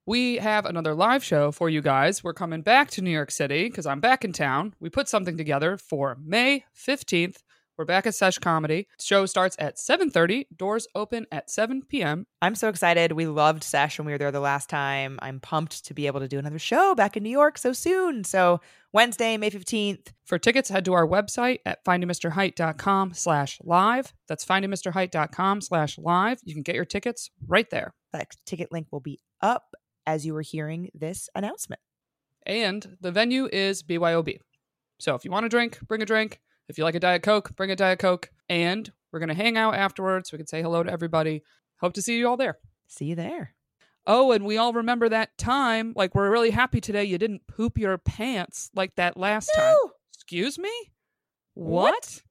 We have another live show for you guys. We're coming back to New York City because I'm back in town. We put something together for May 15th. We're back at Sesh Comedy. The show starts at 7:30. Doors open at 7 p.m. I'm so excited. We loved Sesh when we were there the last time. I'm pumped to be able to do another show back in New York so soon. So Wednesday, May 15th. For tickets, head to our website at findingmrheight.com/live. That's findingmrheight.com/live. You can get your tickets right there. That ticket link will be up as you were hearing this announcement. And the venue is BYOB. So if you want a drink, bring a drink. If you like a Diet Coke, bring a Diet Coke. And we're going to hang out afterwards. We can say hello to everybody. Hope to see you all there. See you there. Oh, and we all remember that time. Like, we're really happy today you didn't poop your pants like that last time. Excuse me? What?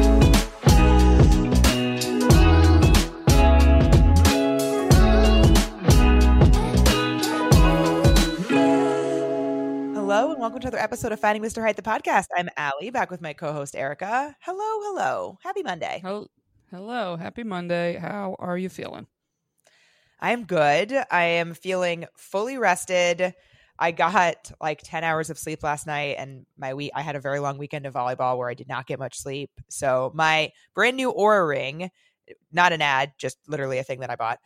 Hello and welcome to another episode of Finding Mr. Height, the podcast. I'm Allie, back with my co-host Erica. Hello. Happy Monday. Hello. Happy Monday. How are you feeling? I am good. I am feeling fully rested. I got like 10 hours of sleep last night, and I had a very long weekend of volleyball where I did not get much sleep. So my brand new Oura Ring, not an ad, just literally a thing that I bought,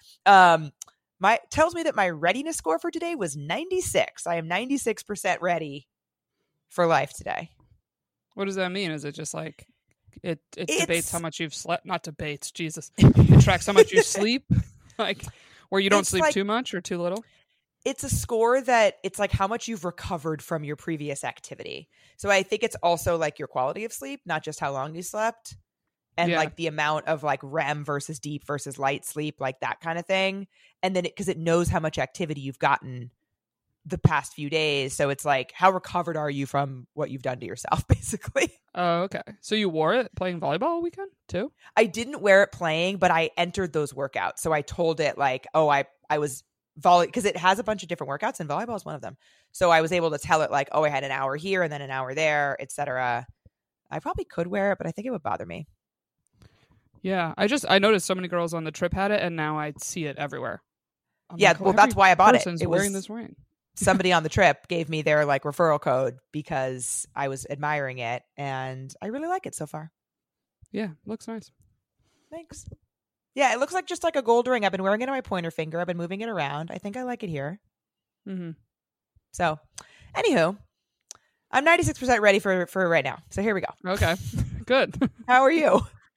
tells me that my readiness score for today was 96. I am 96% ready for life today. What does that mean? Is it just like it debates how much you've slept? Not debates, Jesus. It tracks how much you sleep, like where you don't sleep like, too much or too little. It's a score that it's like how much you've recovered from your previous activity. So I think it's also like your quality of sleep, not just how long you slept. And like the amount of like REM versus deep versus light sleep, like that kind of thing. And then because it knows how much activity you've gotten the past few days. So it's like, how recovered are you from what you've done to yourself, basically? Oh, okay. So you wore it playing volleyball all weekend too? I didn't wear it playing, but I entered those workouts. So I told it like, oh, I was because it has a bunch of different workouts and volleyball is one of them. So I was able to tell it like, oh, I had an hour here and then an hour there, etc. I probably could wear it, but I think it would bother me. Yeah, I noticed so many girls on the trip had it, and now I see it everywhere. Well, that's why I bought it. It wearing this ring. Somebody on the trip gave me their like referral code because I was admiring it, and I really like it so far. Yeah, looks nice. Thanks. Yeah, it looks like just like a gold ring. I've been wearing it on my pointer finger. I've been moving it around. I think I like it here. Mm-hmm. So, anywho, I'm 96% ready for right now. So here we go. Okay, good. How are you?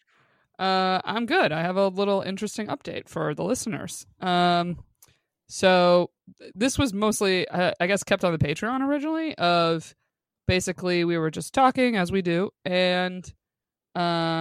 I'm good. I have a little interesting update for the listeners. So this was mostly, I guess, kept on the Patreon originally. Of basically, we were just talking as we do, and we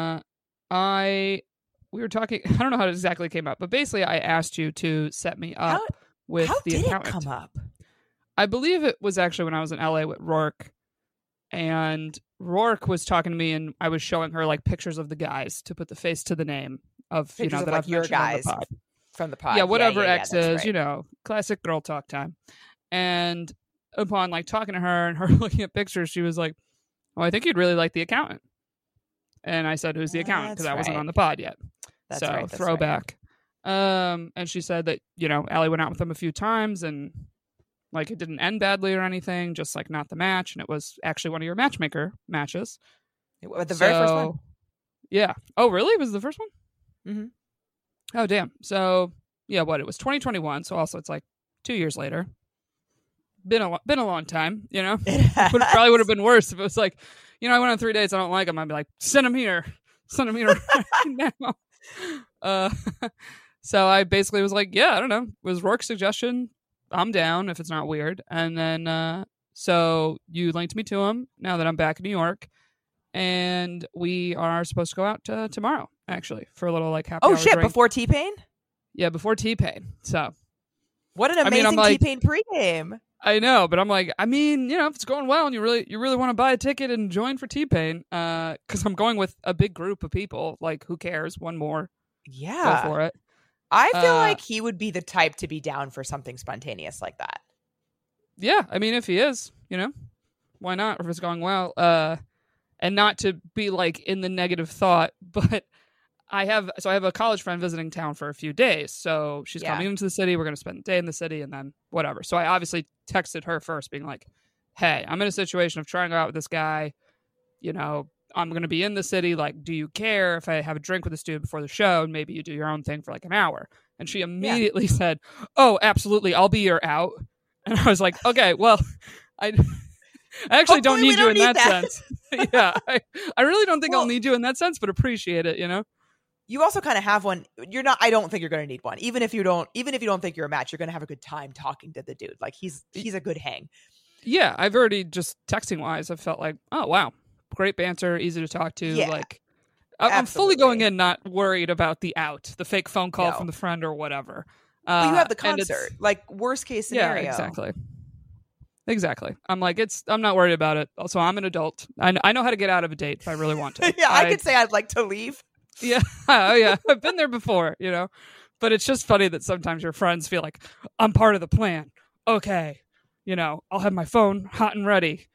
were talking. I don't know how it exactly came up, but basically, I asked you to set me up with the accountant. How did it come up? I believe it was actually when I was in LA with Rourke. And Rourke was talking to me, and I was showing her like pictures of the guys to put the face to the name of pictures that like I've your guys from the pod. Yeah, whatever X is, right. Classic girl talk time. And upon like talking to her and her looking at pictures, she was like, "Oh, I think you'd really like the accountant." And I said, "Who's the accountant?" Because I wasn't on the pod yet. That's so right, throwback. Right. And she said that Allie went out with him a few times and. Like, it didn't end badly or anything, just, like, not the match. And it was actually one of your matchmaker matches. The very first one? Yeah. Oh, really? It was the first one? Mm-hmm. Oh, damn. So, yeah, it was 2021. So, also, it's, like, 2 years later. Been a long time, It probably would have been worse if it was, like, I went on 3 dates, I don't like them. I'd be like, send them here. Send them here right now. So, I basically was like, yeah, I don't know. It was Rourke's suggestion. I'm down if it's not weird. And then, so you linked me to him now that I'm back in New York. And we are supposed to go out tomorrow, actually, for a little like happy hour drink. Before T-Pain? Yeah, before T-Pain. So. What an amazing T-Pain pregame. I know, but I'm like, if it's going well and you really want to buy a ticket and join for T-Pain, because I'm going with a big group of people, like, who cares? One more. Yeah. Go for it. I feel like he would be the type to be down for something spontaneous like that. Yeah, if he is, why not? If it's going well, and not to be like in the negative thought, but I have a college friend visiting town for a few days. So she's coming into the city. We're going to spend the day in the city and then whatever. So I obviously texted her first being like, hey, I'm in a situation of trying to go out with this guy. You know, I'm going to be in the city. Like, do you care if I have a drink with this dude before the show and maybe you do your own thing for like an hour? And she immediately said, oh, absolutely. I'll be your out. And I was like, okay, well, I actually don't need you in that sense. Yeah. I really don't think I'll need you in that sense, but appreciate it, you know? You also kind of have one. I don't think you're going to need one. Even if you don't think you're a match, you're going to have a good time talking to the dude. Like he's a good hang. Yeah. I've already just texting wise, I've felt like, oh, wow. Great banter, easy to talk to. Yeah, like I'm fully going in, not worried about the fake phone call from the friend or whatever. But you have the concert, like worst case scenario. Yeah, exactly. I'm like, I'm not worried about it. Also, I'm an adult. I know how to get out of a date if I really want to. Yeah, I could say I'd like to leave. Yeah. Oh, yeah. I've been there before, you know, but it's just funny that sometimes your friends feel like I'm part of the plan. Okay. You know, I'll have my phone hot and ready.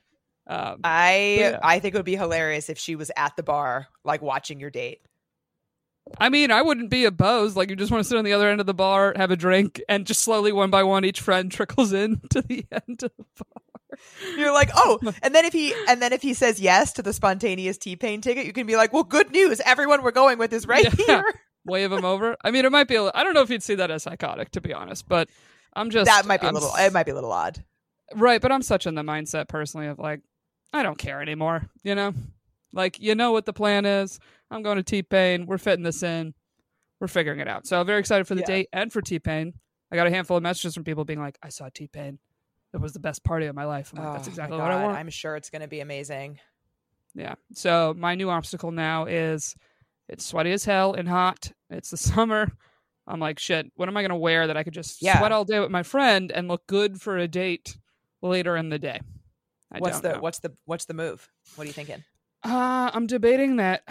I think it would be hilarious if she was at the bar, like watching your date. I mean, I wouldn't be opposed. Like, you just want to sit on the other end of the bar, have a drink, and just slowly, one by one, each friend trickles in to the end of the bar. You're like, oh, and then if he says yes to the spontaneous T-Pain ticket, you can be like, well, good news. Everyone we're going with is right here. Wave him over. I mean, it might be. I don't know if you'd see that as psychotic, to be honest. But that might be it might be a little odd, right? But I'm such in the mindset personally of like, I don't care anymore. You know, like you know what the plan is. I'm going to T-Pain. We're fitting this in. We're figuring it out. So I'm very excited for the date and for T-Pain. I got a handful of messages from people being like, I saw T-Pain. It was the best party of my life. I'm like, that's exactly what I want. I'm sure it's going to be amazing. Yeah. So my new obstacle now is it's sweaty as hell and hot. It's the summer. I'm like, shit, what am I going to wear that I could just sweat all day with my friend and look good for a date later in the day? What's the move? What are you thinking? I'm debating that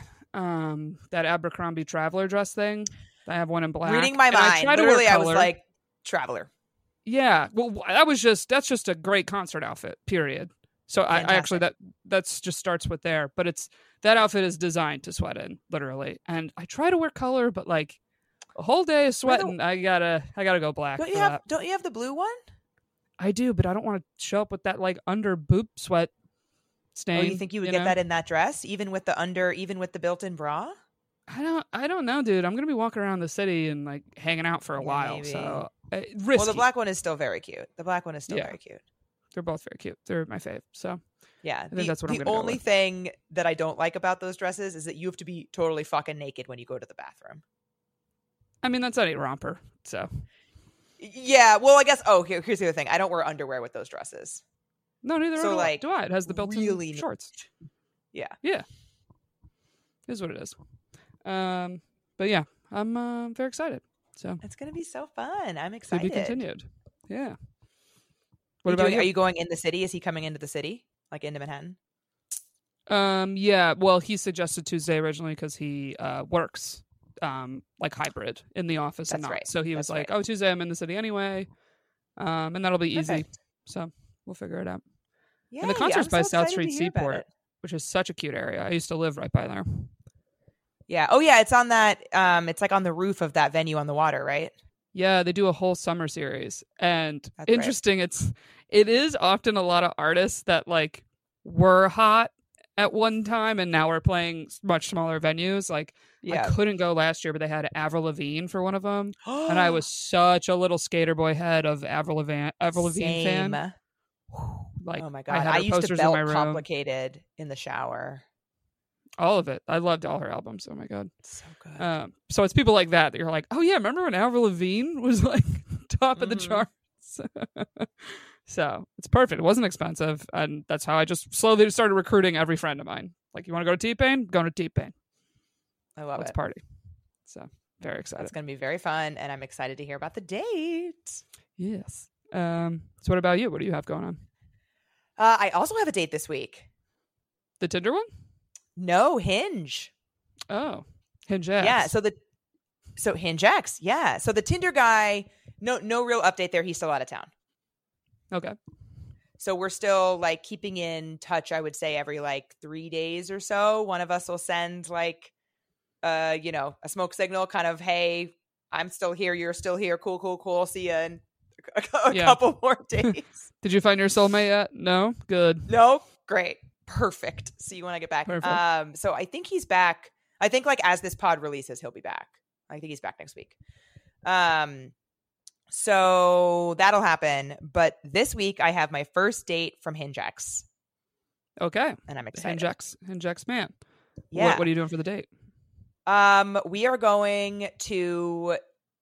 Abercrombie traveler dress thing. I have one in black. Reading my mind. Literally, I was like, traveler. Yeah. Well, that's just a great concert outfit, period. So I actually, that's just starts with there, but that outfit is designed to sweat in, literally. And I try to wear color, but like a whole day of sweating, I gotta go black. Don't you have the blue one? I do, but I don't want to show up with that like under boob sweat stain. Oh, you think you would get that in that dress, even with the built-in bra? I don't know, dude. I'm gonna be walking around the city and like hanging out for a while. Maybe. So risky. Well, the black one is still very cute. Very cute. They're both very cute. They're my fave. So yeah, I think that's what I'm gonna go with. The only thing that I don't like about those dresses is that you have to be totally fucking naked when you go to the bathroom. I mean, that's any romper. So yeah, well, I guess. Oh, here's the other thing. I don't wear underwear with those dresses. No, neither do I. It has the built-in shorts. Yeah. Is what it is. But yeah, I'm very excited. So it's gonna be so fun. I'm excited. To be continued. Yeah. Are you going in the city? Is he coming into the city, like into Manhattan? Yeah. Well, he suggested Tuesday originally because he works like hybrid in the office. That's right. So he was like, "Oh, Tuesday I'm in the city anyway," and that'll be easy. So we'll figure it out. Yeah. And the concert's by South Street Seaport, which is such a cute area. I used to live right by there. Yeah. Oh, yeah. It's on that. It's like on the roof of that venue on the water, right? Yeah, they do a whole summer series, and that's interesting. Right. It is often a lot of artists that like were hot at one time, and now we're playing much smaller venues. Like I couldn't go last year, but they had Avril Lavigne for one of them, and I was such a little skater boy head of Avril Lavigne fan. Like, oh my god, I used to belt Complicated in the shower. All of it. I loved all her albums. Oh my god, so good. So it's people like that you're like, oh yeah, remember when Avril Lavigne was like top of the charts? So it's perfect. It wasn't expensive, and that's how I just slowly started recruiting every friend of mine. Like, you want to go to T-Pain? Go to T-Pain. I love Let's party. So very excited. It's going to be very fun, and I'm excited to hear about the date. Yes. So what about you? What do you have going on? I also have a date this week. The Tinder one? No, Hinge. Oh, Hinge X. Yeah. So Hinge X. Yeah. So the Tinder guy, no real update there. He's still out of town. Okay. So we're still like keeping in touch. I would say every like 3 days or so, one of us will send like a smoke signal, kind of, hey, I'm still here, you're still here, cool, see ya in a couple more days. Did you find your soulmate yet? No? Good. No? Great. Perfect. See you when I get back. Perfect. So I think he's back. I think like as this pod releases, he'll be back. I think he's back next week. So that'll happen. But this week I have my first date from HingeX. Okay. And I'm excited. HingeX man. Yeah. What are you doing for the date? We are going to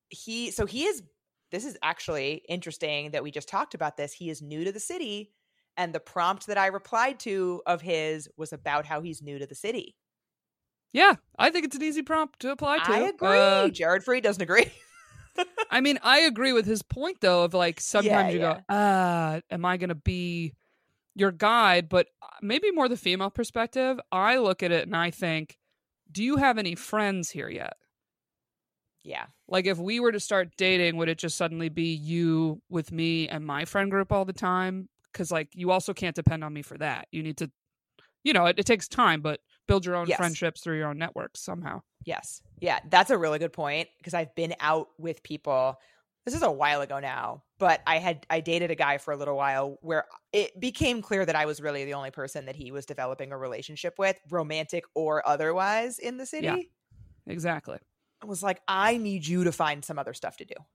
this is actually interesting that we just talked about this. He is new to the city, and the prompt that I replied to of his was about how he's new to the city. Yeah, I think it's an easy prompt to apply to. I agree. Jared Freed doesn't agree. I mean, I agree with his point, though, of like sometimes you go, am I going to be your guide? But maybe more the female perspective. I look at it and I think, do you have any friends here yet? Yeah. Like if we were to start dating, would it just suddenly be you with me and my friend group all the time? Because like you also can't depend on me for that. You need to, it takes time, but build your own friendships through your own networks somehow. Yes. Yeah, that's a really good point because I've been out with people. This is a while ago now, but I dated a guy for a little while where it became clear that I was really the only person that he was developing a relationship with, romantic or otherwise, in the city. Yeah, exactly. I was like, I need you to find some other stuff to do.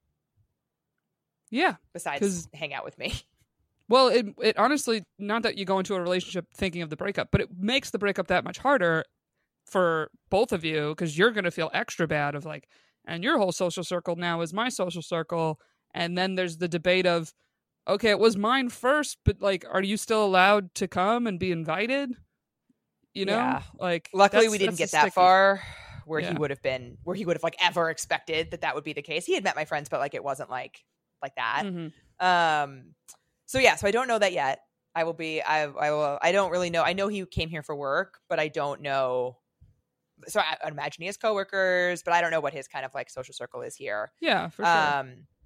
Yeah. Besides hang out with me. Well, it honestly, not that you go into a relationship thinking of the breakup, but it makes the breakup that much harder for both of you because you're going to feel extra bad of like, and your whole social circle now is my social circle. And then there's the debate of, okay, it was mine first, but like, are you still allowed to come and be invited? Yeah. Like, luckily we didn't get that far where he would have like ever expected that would be the case. He had met my friends, but like, it wasn't like that. Mm-hmm. So I don't know that yet. I don't really know. I know he came here for work, but I don't know. So I imagine he has coworkers, but I don't know what his kind of like social circle is here. Yeah, for sure.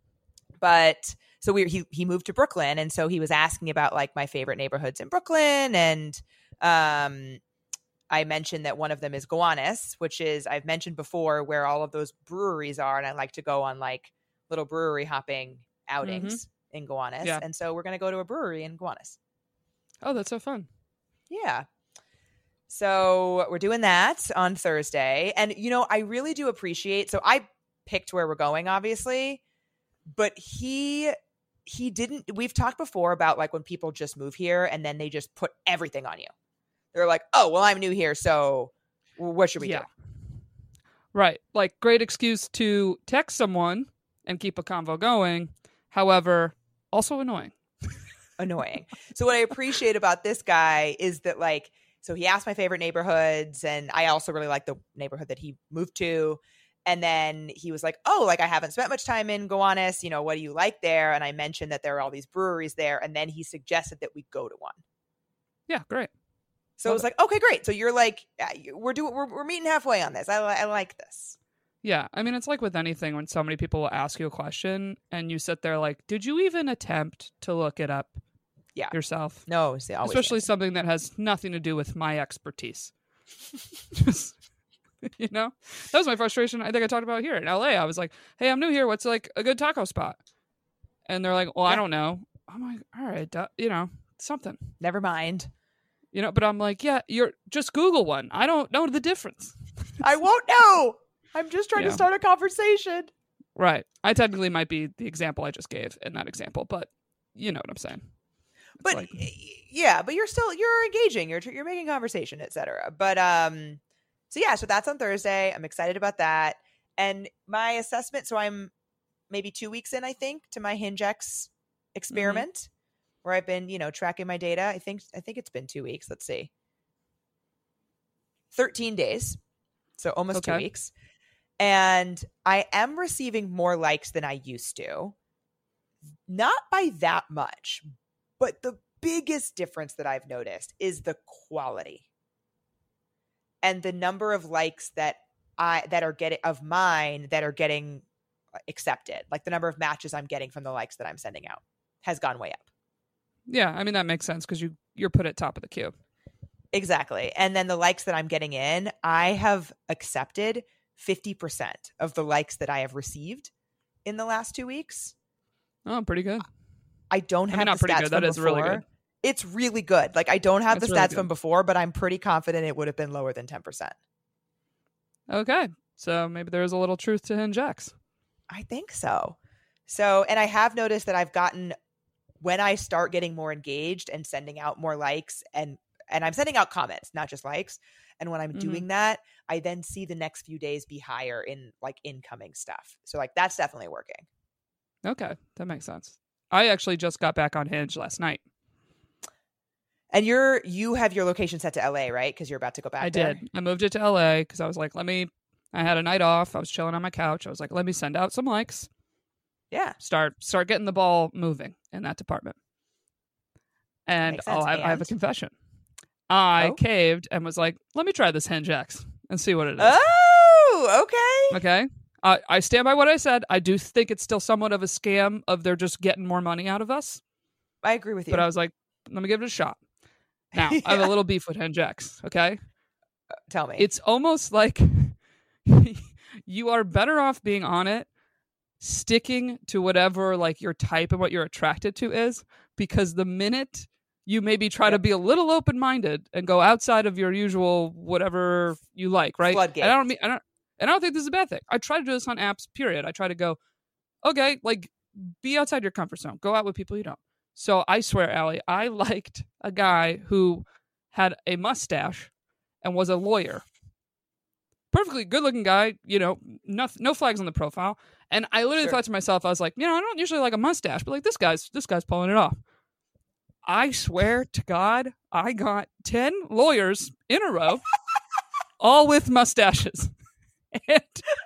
But so he moved to Brooklyn, and so he was asking about like my favorite neighborhoods in Brooklyn, and I mentioned that one of them is Gowanus, which is I've mentioned before where all of those breweries are, and I like to go on like little brewery hopping outings in Gowanus, and so we're gonna go to a brewery in Gowanus. Oh, that's so fun! Yeah. So we're doing that on Thursday. And, I really do appreciate. So I picked where we're going, obviously. But he didn't. We've talked before about like when people just move here and then they just put everything on you. They're like, oh, well, I'm new here. So what should we do? Right. Like great excuse to text someone and keep a convo going. However, also annoying. Annoying. So what I appreciate about this guy is that like, so he asked my favorite neighborhoods, and I also really like the neighborhood that he moved to. And then he was like, oh, like I haven't spent much time in Gowanus. What do you like there? And I mentioned that there are all these breweries there. And then he suggested that we go to one. Yeah, great. So I was like, okay, great. So you're like, we're meeting halfway on this. I like this. Yeah. I mean, it's like with anything when so many people will ask you a question and you sit there like, did you even attempt to look it up? Yourself. No, especially something that has nothing to do with my expertise. Just, that was my frustration. I think I talked about here in LA. I was like, hey, I'm new here. What's like a good taco spot? And they're like, well, I don't know. I'm like, all right, something. Never mind. But I'm like, yeah, you're just Google one. I don't know the difference. I won't know. I'm just trying to start a conversation. Right. I technically might be the example I just gave in that example, but you know what I'm saying. But but you're engaging, you're making conversation, etc. But so that's on Thursday. I'm excited about that. And my assessment, so I'm maybe 2 weeks in, I think, to my HingeX experiment where I've been, tracking my data. I think it's been 2 weeks. Let's see. 13 days. So almost 2 weeks. And I am receiving more likes than I used to. Not by that much. But the biggest difference that I've noticed is the quality and the number of likes that are getting accepted. Like the number of matches I'm getting from the likes that I'm sending out has gone way up. Yeah, I mean that makes sense because you're put at top of the queue. Exactly. And then the likes that I'm getting in, I have accepted 50% of the likes that I have received in the last 2 weeks. Oh, pretty good. I don't have not the pretty stats good. from That is before. really good. It's really good. Like, I don't have That's the really stats good. from before, but I'm pretty confident it would have been lower than 10%. Okay. So maybe there's a little truth to Hinge X. I think so. So, and I have noticed that I've gotten, when I start getting more engaged and sending out more likes, and I'm sending out comments, not just likes. And when I'm doing that, I then see the next few days be higher in like incoming stuff. So like that's definitely working. Okay. That makes sense. I actually just got back on Hinge last night. And you have your location set to LA, right? Because you're about to go back there. I did. I moved it to LA because I was like, I had a night off. I was chilling on my couch. I was like, let me send out some likes. Yeah. Start getting the ball moving in that department. And I have a confession. I caved and was like, let me try this Hinge X and see what it is. Oh, okay. Okay. I stand by what I said. I do think it's still somewhat of a scam of they're just getting more money out of us. I agree with you. But I was like, let me give it a shot. Now, I have a little beef with Hinge X, okay? Tell me. It's almost like you are better off being on it, sticking to whatever like your type and what you're attracted to is, because the minute you maybe try to be a little open-minded and go outside of your usual whatever you like, right? Floodgate. And I don't think this is a bad thing. I try to do this on apps, period. I try to go, okay, like be outside your comfort zone. Go out with people you don't. So I swear, Allie, I liked a guy who had a mustache and was a lawyer. Perfectly good-looking guy, no flags on the profile. And I literally thought to myself, I was like, I don't usually like a mustache, but like this guy's pulling it off. I swear to God, I got 10 lawyers in a row, all with mustaches. And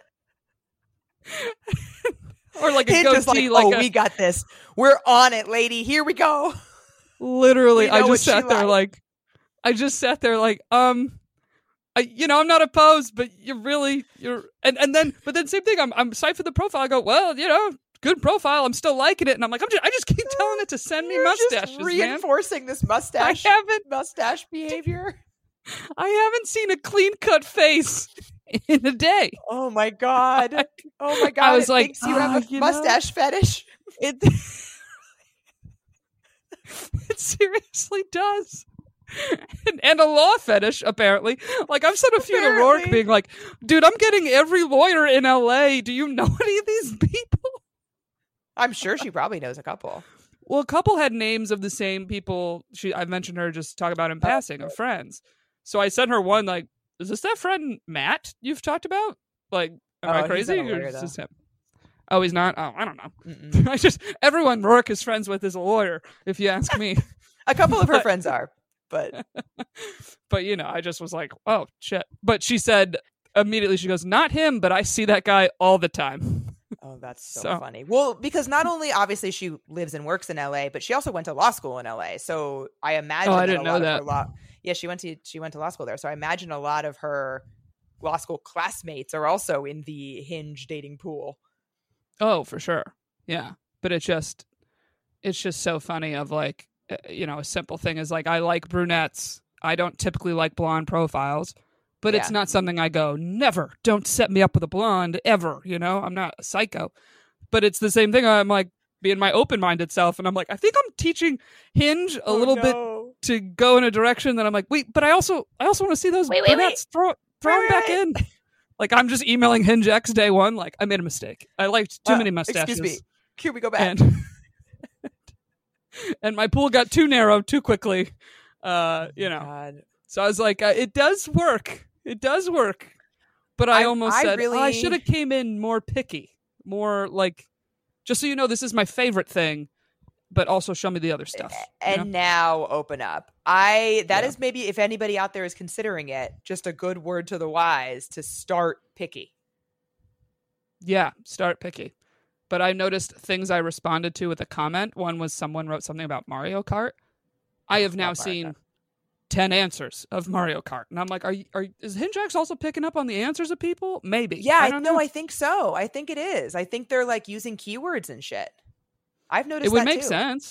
or like a goatee, we got this. We're on it, lady. Here we go. Literally, I just sat there like, I'm not opposed, but and then same thing. I'm psyched for the profile. I go, well, good profile. I'm still liking it, and I'm like, I just keep telling it to send me mustaches. Just reinforcing this mustache behavior. I haven't seen a clean cut face in a day. Oh my god! I was like, thinks you have a mustache fetish. It seriously does. And a law fetish, apparently. Like, I've sent a few to Rourke being like, dude, I'm getting every lawyer in LA. Do you know any of these people? I'm sure she probably knows a couple. Well, a couple had names of the same people I mentioned her just talk about in passing of friends. So I sent her one, like, is this that friend Matt you've talked about? Like, am I crazy? Or is this him? Oh, he's not? Oh, I don't know. Everyone Rourke is friends with is a lawyer, if you ask me. A couple of her friends are, but I just was like, oh shit. But she said immediately, she goes, not him, but I see that guy all the time. Oh, that's so funny. Well, because not only obviously she lives and works in LA, but she also went to law school in LA. So I imagine I didn't know that. She went to law school there. So I imagine a lot of her law school classmates are also in the Hinge dating pool. Oh, for sure. Yeah. But it's just so funny of like, a simple thing is like, I like brunettes. I don't typically like blonde profiles, but it's not something I go, never, don't set me up with a blonde ever. I'm not a psycho, but it's the same thing. I'm like being my open-minded self. And I'm like, I think I'm teaching Hinge a little bit to go in a direction that I'm like, wait, but I also want to see those brunettes throw them back in. Like, I'm just emailing Hinge X day one. Like, I made a mistake. I liked too many mustaches. Excuse me. Can we go back? And my pool got too narrow too quickly. God. So I was like, it does work. It does work. But I almost said, I should have came in more picky. More like, just so you know, this is my favorite thing, but also show me the other stuff. And now open up. That is maybe, if anybody out there is considering it, just a good word to the wise to start picky. Yeah, start picky. But I noticed things I responded to with a comment. One was someone wrote something about Mario Kart. I have now seen 10 answers of Mario Kart. And I'm like, is Hinge X also picking up on the answers of people? Maybe. Yeah, I don't know. I think so. I think it is. I think they're like using keywords and shit. I've noticed that too. It would make sense.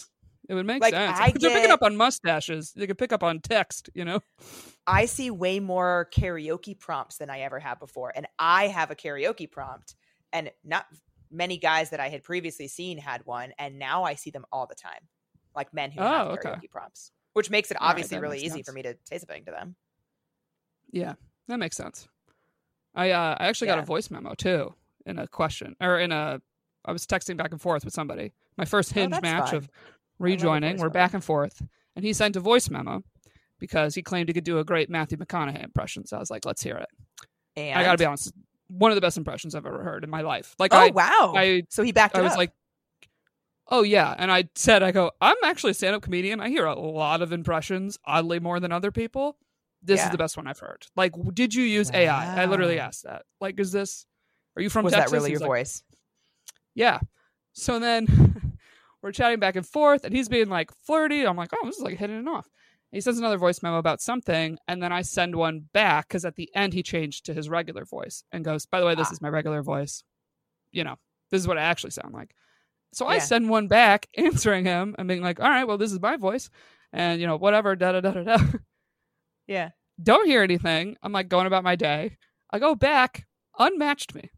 It would make Like, sense. I If they're picking get- up on mustaches, they could pick up on text, you know? I see way more karaoke prompts than I ever have before. And I have a karaoke prompt, and not many guys that I had previously seen had one. And now I see them all the time, like men who have karaoke prompts, which makes it All right, obviously that really makes easy sense. for me to say something to them. Yeah, that makes sense. I actually got a voice memo too in a question, or I was texting back and forth with somebody. My first Hinge that's match fun. of rejoining. We're back and forth, and he sent a voice memo because he claimed he could do a great Matthew McConaughey impression. So I was like, let's hear it. And I got to be honest, one of the best impressions I've ever heard in my life. Like, wow! So he backed it I was up. like, oh yeah, and I said, I'm actually a stand-up comedian. I hear a lot of impressions, oddly more than other people. This is the best one I've heard. Like, did you use AI? I literally asked that. Like, are you from was Texas? that really your like, voice? Yeah. So then we're chatting back and forth, and he's being like flirty. I'm like, oh, this is like hitting it off. And he sends another voice memo about something, and then I send one back because at the end he changed to his regular voice and goes, by the way, this is my regular voice. You know, this is what I actually sound like. So I send one back answering him and being like, all right, well, this is my voice. And, you know, whatever, da-da-da-da-da. Yeah. Don't hear anything. I'm like going about my day. I go back, unmatched me.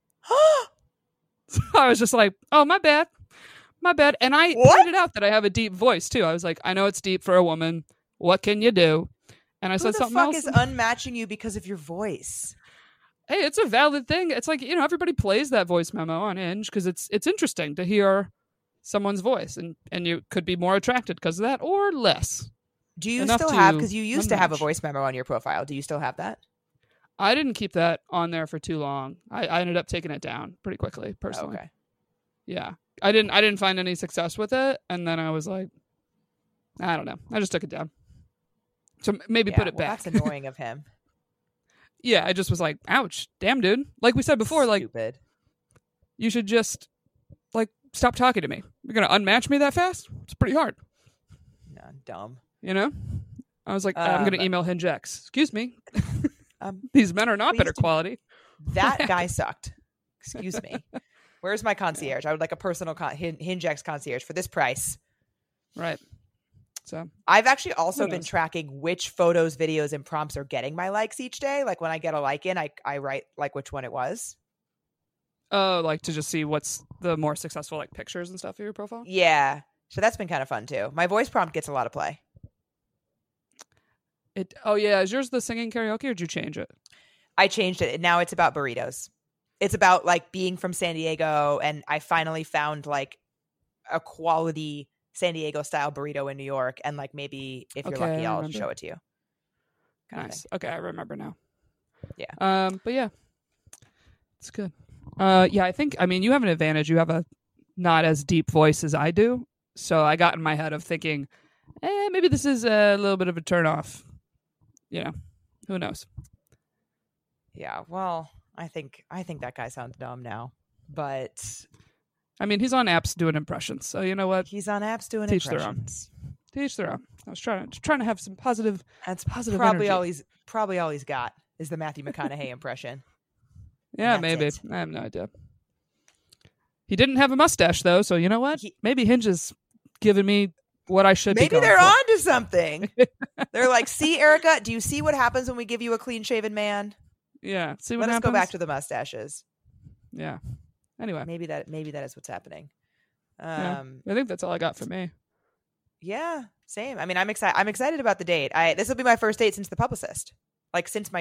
So I was just like, oh, my bad. And I pointed out that I have a deep voice too. I was like, I know it's deep for a woman. What can you do? And I said something else. Who the fuck is unmatching you because of your voice? Hey, it's a valid thing. It's like, you know, everybody plays that voice memo on Hinge because it's interesting to hear someone's voice, and you could be more attracted because of that or less. Do you still have, because you used to have a voice memo on your profile, do you still have that? I didn't keep that on there for too long. I ended up taking it down pretty quickly, personally. Okay. Yeah. I didn't find any success with it, and then I was like, I don't know. I just took it down. So maybe put it back. That's annoying of him. Yeah, I just was like, ouch, damn, dude. Like we said before, Stupid. like, you should just, like, stop talking to me. You're going to unmatch me that fast? It's pretty hard. No, dumb. You know? I was like, I'm going to email HingeX. Excuse me. These men are not better quality. That guy sucked. Excuse me. Where's my concierge? I would like a personal HingeX concierge for this price. Right. So I've actually also been tracking which photos, videos, and prompts are getting my likes each day. Like when I get a like in, I write like which one it was. Oh, like to just see what's the more successful like pictures and stuff of your profile? Yeah. So that's been kind of fun too. My voice prompt gets a lot of play. Is yours the singing karaoke or did you change it? I changed it. Now it's about burritos. It's about like being from San Diego, and I finally found like a quality San Diego style burrito in New York, and like maybe if you're lucky, I'll show it to you. Nice. Okay, I remember now. Yeah. But yeah, it's good. I think, I mean, you have an advantage. You have a not as deep voice as I do, so I got in my head of thinking, maybe this is a little bit of a turnoff. You know, who knows? Yeah. Well, I think that guy sounds dumb now, but I mean, he's on apps doing impressions, so you know what? He's on apps doing Teach impressions. Teach their own. I was trying to have some positive. That's positive probably energy. all he's got is the Matthew McConaughey impression. Yeah, maybe. I have no idea. He didn't have a mustache though, so you know what? Maybe Hinge is giving me what I should be. Maybe they're on to something. They're like, see, Erica, do you see what happens when we give you a clean shaven man? Yeah. See what Let us happens? go back to the mustaches. Yeah. Anyway. Maybe that is what's happening. I think that's all I got for me. Yeah, same. I mean, I'm excited about the date. This will be my first date since the publicist. Like my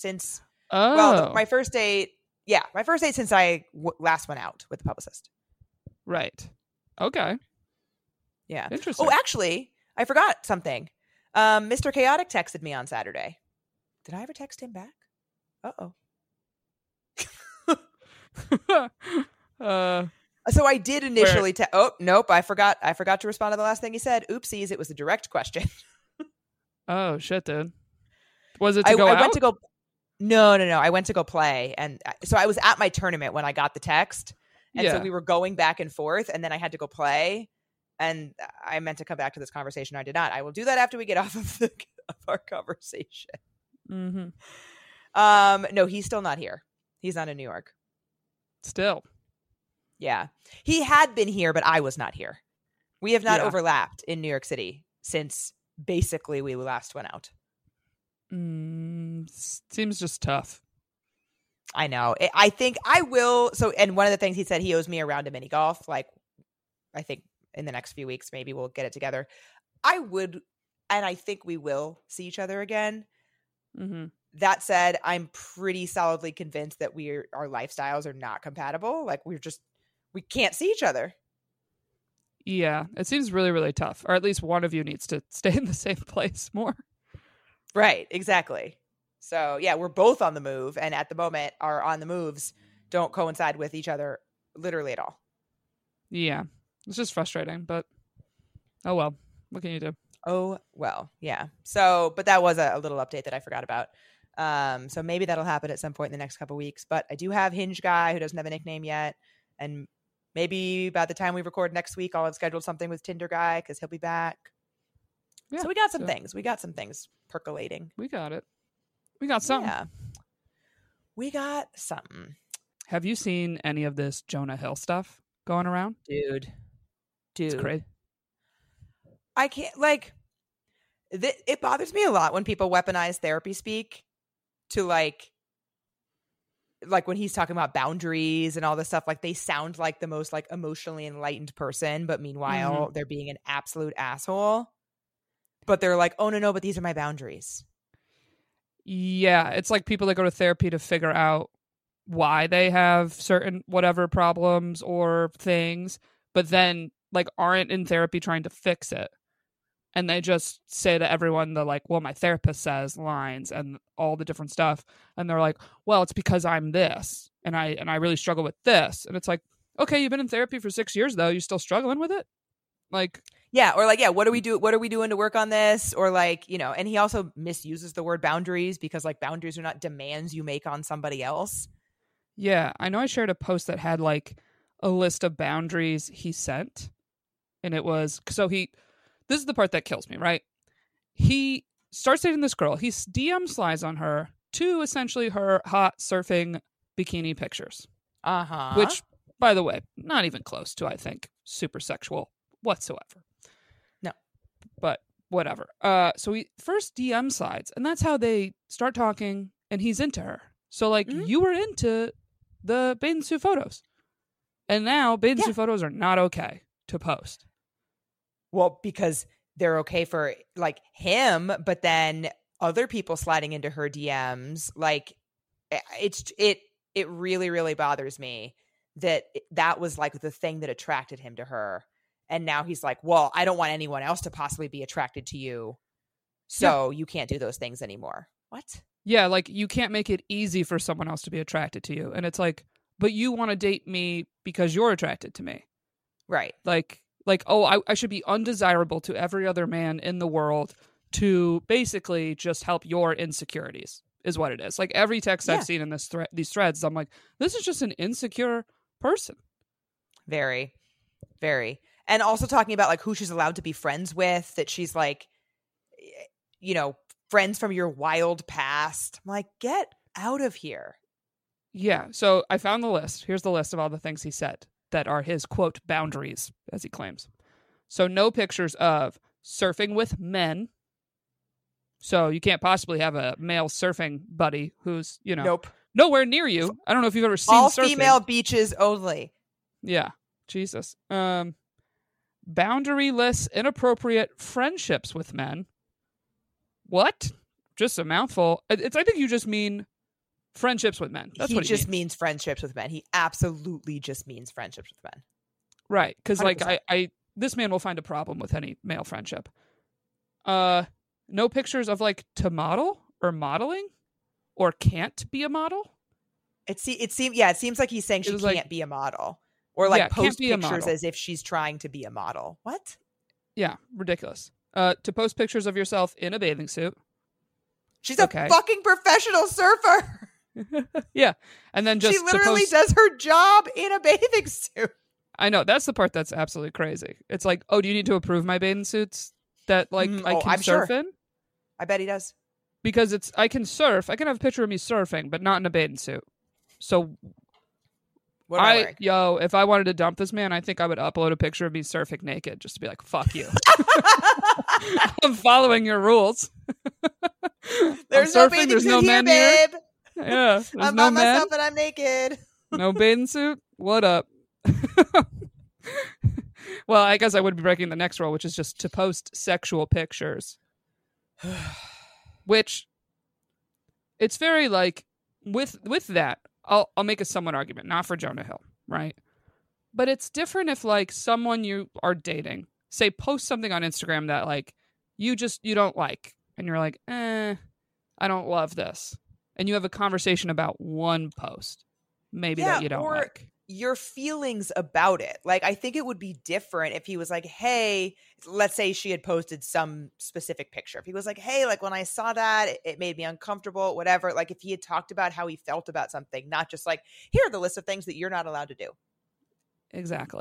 first date. Yeah, my first date since I last went out with the publicist. Right. Okay. Yeah. Interesting. Oh, actually, I forgot something. Mr. Chaotic texted me on Saturday. Did I ever text him back? So I did initially. Oh, nope. I forgot to respond to the last thing he said. Oopsies. It was a direct question. Oh shit, dude. Was it to go I out? went to go. No. I went to go play, and so I was at my tournament when I got the text, and so we were going back and forth, and then I had to go play, and I meant to come back to this conversation. I did not. I will do that after we get off of our conversation. Mm-hmm. No, he's still not here. He's not in New York. Still. Yeah, he had been here, but I was not here. We have not overlapped in New York City since basically we last went out. Seems just tough. I know. I think I will. So, and one of the things he said, he owes me a round of mini golf. Like, I think in the next few weeks, maybe we'll get it together. I would, and I think we will see each other again. Mm-hmm. That said, I'm pretty solidly convinced that our lifestyles are not compatible. Like, we can't see each other. Yeah, it seems really, really tough. Or at least one of you needs to stay in the same place more. Right, exactly. So, yeah, we're both on the move. And at the moment, our on the moves don't coincide with each other literally at all. Yeah, it's just frustrating. But, oh well. What can you do? Oh, well, yeah. So, but that was a little update that I forgot about. So maybe that'll happen at some point in the next couple of weeks. But I do have Hinge Guy, who doesn't have a nickname yet. And maybe by the time we record next week, I'll have scheduled something with Tinder Guy because he'll be back. Yeah, so we got some things. We got some things percolating. We got it. We got something. Yeah. We got something. Have you seen any of this Jonah Hill stuff going around? Dude. It's crazy. I can't, like, it bothers me a lot when people weaponize therapy speak to, like when he's talking about boundaries and all this stuff, like, they sound like the most, like, emotionally enlightened person, but meanwhile, they're being an absolute asshole. But they're like, oh, no, but these are my boundaries. Yeah, it's like people that go to therapy to figure out why they have certain whatever problems or things, but then, like, aren't in therapy trying to fix it. And they just say to everyone the, like, well, my therapist says lines and all the different stuff. And they're like, well, it's because I'm this. And I really struggle with this. And it's like, okay, you've been in therapy for 6 years, though. You're still struggling with it? Like, yeah. Or like, yeah, what are we doing to work on this? Or like, you know, and he also misuses the word boundaries because, like, boundaries are not demands you make on somebody else. Yeah. I know I shared a post that had, like, a list of boundaries he sent. And it was, this is the part that kills me, right? He starts dating this girl. He DM slides on her to essentially her hot surfing bikini pictures. Which, by the way, not even close to, I think, super sexual whatsoever. No. But whatever. So he first DM slides, and that's how they start talking, and he's into her. So, like, you were into the bathing suit photos. And now bathing suit photos are not okay to post. Well, because they're okay for, like, him, but then other people sliding into her DMs, like, it really, really bothers me that was, like, the thing that attracted him to her. And now he's like, well, I don't want anyone else to possibly be attracted to you, so you can't do those things anymore. What? Yeah, like, you can't make it easy for someone else to be attracted to you. And it's like, but you want to date me because you're attracted to me. Right. Like, oh, I should be undesirable to every other man in the world to basically just help your insecurities is what it is. Like, every text I've seen in these threads, I'm like, this is just an insecure person. Very, very. And also talking about, like, who she's allowed to be friends with, that she's, like, you know, friends from your wild past. I'm like, get out of here. Yeah. So I found the list. Here's the list of all the things he said that are his, quote, boundaries, as he claims. So no pictures of surfing with men. So you can't possibly have a male surfing buddy who's, you know, nowhere near you. I don't know if you've ever seen all surfing. Female beaches only. Yeah. Jesus. Boundaryless, inappropriate friendships with men. What? Just a mouthful. I think you just mean friendships with men. That's what he just means friendships with men. He absolutely just means friendships with men. Right. Because, like, I this man will find a problem with any male friendship. No pictures of, like, to model or modeling or can't be a model. It seems like he's saying she can't be a model or, like, post pictures as if she's trying to be a model. What? Yeah. Ridiculous. To post pictures of yourself in a bathing suit. She's a fucking professional surfer. Yeah. And then just she literally does her job in a bathing suit. I know. That's the part that's absolutely crazy. It's like, oh, do you need to approve my bathing suits that, like, I can surf in? I bet he does. Because I can surf. I can have a picture of me surfing, but not in a bathing suit. So What am I wearing? If I wanted to dump this man, I think I would upload a picture of me surfing naked just to be like, fuck you. I'm following your rules. There's no bathing suit here, babe. Yeah. I'm by myself and I'm naked. No bathing suit? What up? Well, I guess I would be breaking the next rule, which is just to post sexual pictures. Which, it's very like, with that, I'll make a somewhat argument, not for Jonah Hill, right? But it's different if like someone you are dating, say, post something on Instagram that like you don't like, and you're like, I don't love this, and you have a conversation about one post, maybe that you don't like. Your feelings about it. Like, I think it would be different if he was like, hey, let's say she had posted some specific picture. If he was like, hey, like when I saw that, it made me uncomfortable, whatever. Like if he had talked about how he felt about something, not just like, here are the list of things that you're not allowed to do. Exactly.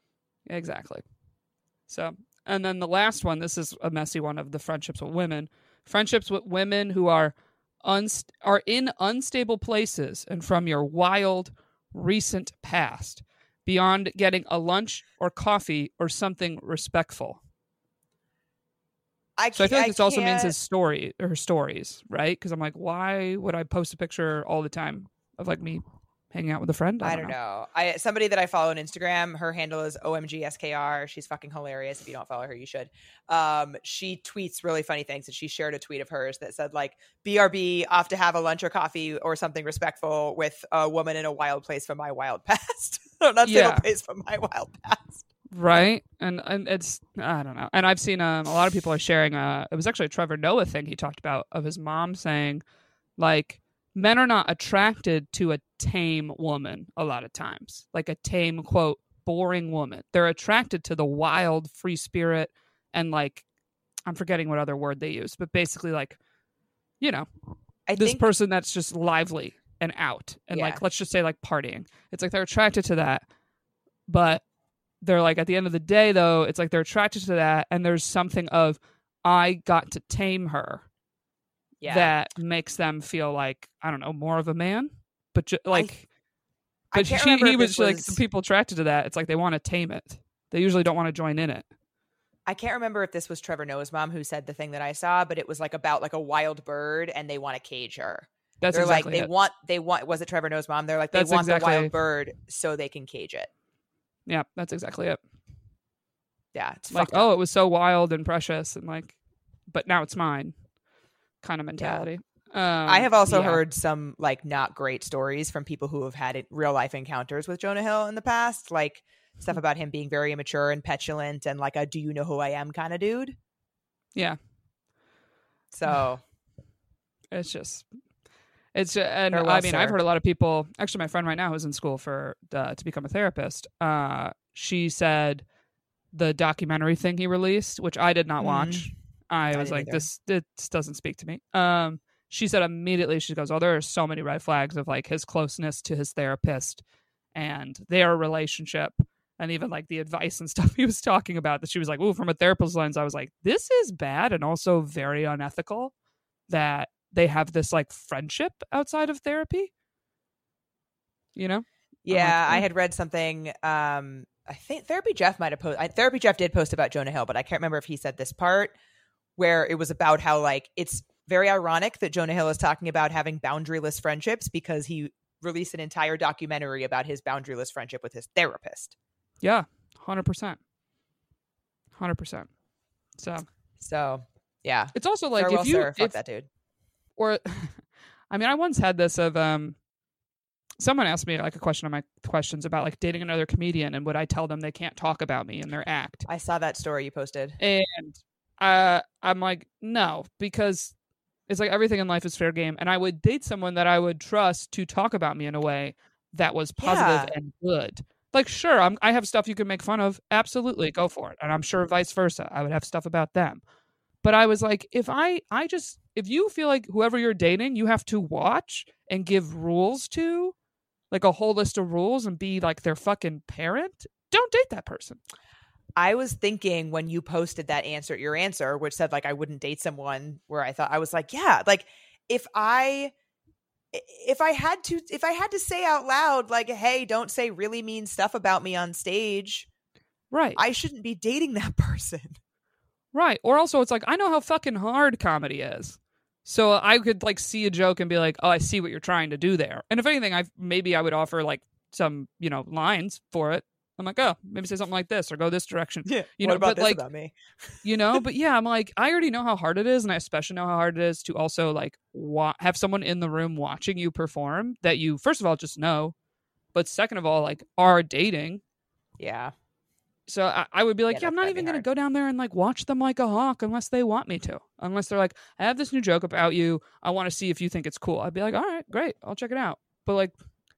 So, and then the last one, this is a messy one, of the friendships with women. Friendships with women who are in unstable places and from your wild recent past, beyond getting a lunch or coffee or something respectful. So I feel like this also means his story or her stories, right? Because I'm like, why would I post a picture all the time of like me hanging out with a friend? I don't know. Somebody that I follow on Instagram, her handle is OMGSKR. She's fucking hilarious. If you don't follow her, you should. She tweets really funny things, and she shared a tweet of hers that said like, BRB, off to have a lunch or coffee or something respectful with a woman in a wild place from my wild past. Not stable place from my wild past. Right. And it's, I don't know. And I've seen a lot of people are sharing, it was actually a Trevor Noah thing he talked about, of his mom saying like, men are not attracted to a tame woman a lot of times, like a tame, quote, boring woman. They're attracted to the wild, free spirit, and like, I'm forgetting what other word they use, but basically like, you know, this person that's just lively and out and like, let's just say like partying. It's like they're attracted to that, but they're like, at the end of the day though, it's like they're attracted to that, and there's something of, I got to tame her. Yeah. That makes them feel like, I don't know, more of a man, but he was like, the people attracted to that, it's like they want to tame it. They usually don't want to join in it. I can't remember if this was Trevor Noah's mom who said the thing that I saw, but it was like about like a wild bird and they want to cage her. They're exactly like, they want, was it Trevor Noah's mom? They're like, they want the wild bird so they can cage it. Yeah, that's exactly it. Yeah. It's like, oh, it was so wild and precious, and like, but now it's mine kind of mentality. Yeah. I have also heard some like not great stories from people who have had real life encounters with Jonah Hill in the past, like stuff about him being very immature and petulant and like a do you know who I am kind of dude. Yeah. So and I mean, I've heard a lot of people, actually my friend right now who's in school to become a therapist, she said the documentary thing he released, which I did not watch. I was like, this doesn't speak to me. She said immediately, she goes, oh, there are so many red flags of like his closeness to his therapist and their relationship, and even like the advice and stuff he was talking about, that she was like, ooh, from a therapist's lens, I was like, this is bad and also very unethical that they have this like friendship outside of therapy, you know? Yeah, I had read something. I think Therapy Jeff might have posted. Therapy Jeff did post about Jonah Hill, but I can't remember if he said this part where it was about how like it's very ironic that Jonah Hill is talking about having boundaryless friendships because he released an entire documentary about his boundaryless friendship with his therapist. Yeah, 100%. So yeah, it's also like, fuck that dude. Or, I mean, I once had this of someone asked me like a question on my questions about like dating another comedian, and would I tell them they can't talk about me in their act? I saw that story you posted, and I'm like, no, because it's like everything in life is fair game, and I would date someone that I would trust to talk about me in a way that was positive and good. Like, sure, I have stuff you can make fun of, absolutely, go for it, and I'm sure vice versa, I would have stuff about them. But I was like, if you feel like whoever you're dating, you have to watch and give rules to, like a whole list of rules, and be like their fucking parent, don't date that person. I was thinking when you posted that your answer, which said like I wouldn't date someone, where I was like, yeah, like if I if I had to say out loud, like, hey, don't say really mean stuff about me on stage, right, I shouldn't be dating that person. Right. Or also, it's like, I know how fucking hard comedy is. So I could like see a joke and be like, oh, I see what you're trying to do there. And if anything, maybe I would offer like some, lines for it. I'm like, oh, maybe say something like this or go this direction. Yeah. What about but this like, about me? But yeah, I'm like, I already know how hard it is. And I especially know how hard it is to also like have someone in the room watching you perform that you, first of all, just know. But second of all, like, are dating. Yeah. So I would be like, I'm not gotta even be going to hard. go down there and like watch them like a hawk unless they want me to. Unless they're like, I have this new joke about you. I want to see if you think it's cool. I'd be like, all right, great. I'll check it out. But like,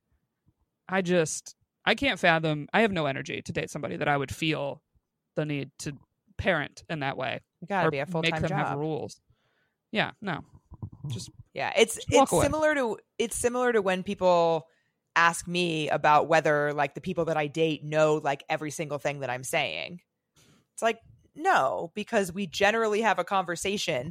I can't fathom. I have no energy to date somebody that I would feel the need to parent in that way. You gotta or be a full-time make them job. have rules. Yeah, no. It's away. similar to when people ask me about whether like the people that I date know like every single thing that I'm saying. It's like, no, because we generally have a conversation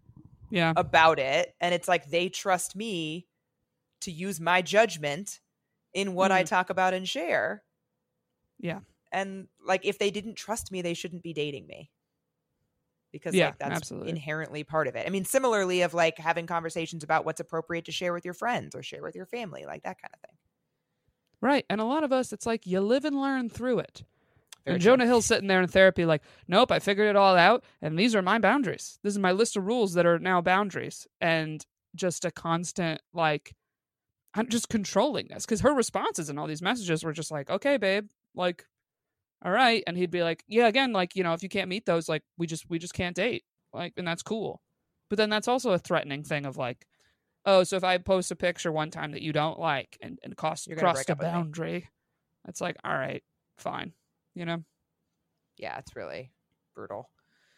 about it. And it's like, they trust me to use my judgment in what I talk about and share. Yeah. And like, if they didn't trust me, they shouldn't be dating me. Because like that's absolutely. inherently part of it. I mean, similarly of like having conversations about what's appropriate to share with your friends or share with your family, like that kind of thing. Right. And a lot of us, it's like you live and learn through it. Very and true. Jonah Hill's sitting there in therapy like, nope, I figured it all out. And these are my boundaries. This is my list of rules that are now boundaries. And just a constant, like, I'm just controlling this. Because her responses and all these messages were just like, okay, babe, like, all right. And he'd be like, yeah, again, like, if you can't meet those, like, we just can't date. Like, and that's cool. But then that's also a threatening thing of like, oh, so if I post a picture one time that you don't like and crossed a boundary, it's like, all right, fine. Yeah, it's really brutal.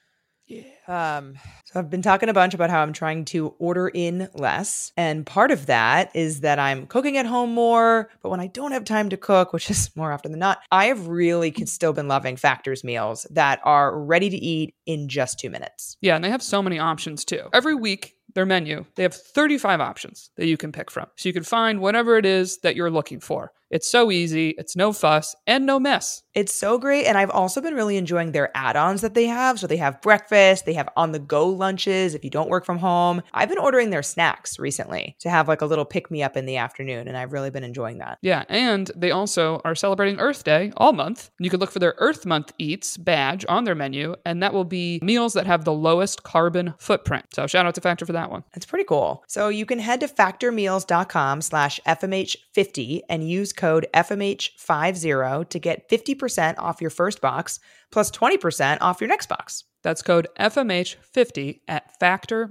Yeah. So I've been talking a bunch about how I'm trying to order in less. And part of that is that I'm cooking at home more. But when I don't have time to cook, which is more often than not, I have really still been loving Factor's meals that are ready to eat in just 2 minutes. Yeah, and they have so many options too. Every week, their menu, they have 35 options that you can pick from. So you can find whatever it is that you're looking for. It's so easy. It's no fuss and no mess. It's so great. And I've also been really enjoying their add-ons that they have. So they have breakfast, they have on-the-go lunches if you don't work from home. I've been ordering their snacks recently to have like a little pick-me-up in the afternoon. And I've really been enjoying that. Yeah, and they also are celebrating Earth Day all month. You can look for their Earth Month Eats badge on their menu, and that will be meals that have the lowest carbon footprint. So shout out to Factor for that one. It's pretty cool. So you can head to factormeals.com/FMH50 and use code FMH50 to get 50% off your first box plus 20% off your next box. That's code FMH50 at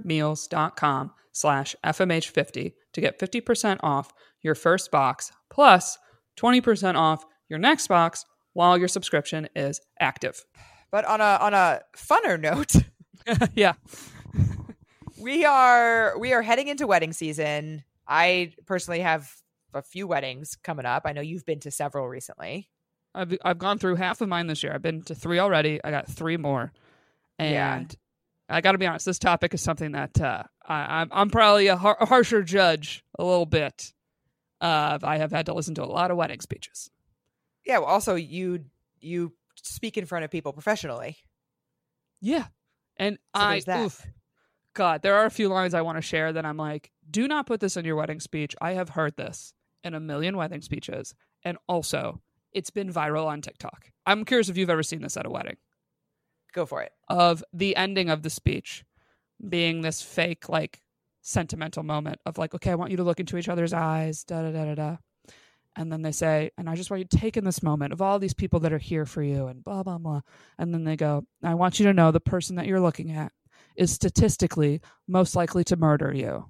factormeals.com/FMH50 to get 50% off your first box plus 20% off your next box while your subscription is active. But on a funner note, yeah. We are heading into wedding season. I personally have a few weddings coming up. I know you've been to several recently. I've gone through half of mine this year. I've been to 3 already. I got 3 more. And I got to be honest, this topic is something that I'm probably a harsher judge a little bit. I have had to listen to a lot of wedding speeches. Yeah, well, also you speak in front of people professionally. Yeah. And so God, there are a few lines I want to share that I'm like, do not put this in your wedding speech. I have heard this in a million wedding speeches. And also, it's been viral on TikTok. I'm curious if you've ever seen this at a wedding. Go for it. Of the ending of the speech being this fake, like, sentimental moment of like, okay, I want you to look into each other's eyes, da-da-da-da-da. And then they say, and I just want you to take in this moment of all these people that are here for you and blah, blah, blah. And then they go, I want you to know the person that you're looking at is statistically most likely to murder you.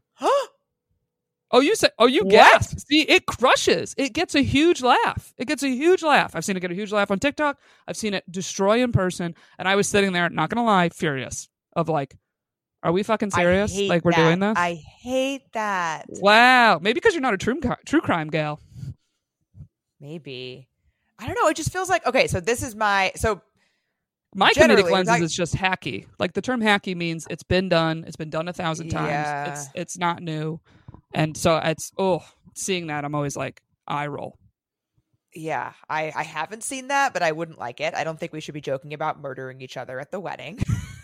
You gasped. See, it crushes. It gets a huge laugh. I've seen it get a huge laugh on TikTok. I've seen it destroy in person. And I was sitting there, not going to lie, furious of like, are we fucking serious? Like we're doing this? I hate that. Wow. Maybe because you're not a true crime gal. Maybe. I don't know. It just feels like, okay, so this is my comedic lens is it's just hacky. Like the term hacky means it's been done. It's been done 1,000 times. It's not new. And so it's seeing that, I'm always like, eye roll. Yeah, I haven't seen that, but I wouldn't like it. I don't think we should be joking about murdering each other at the wedding.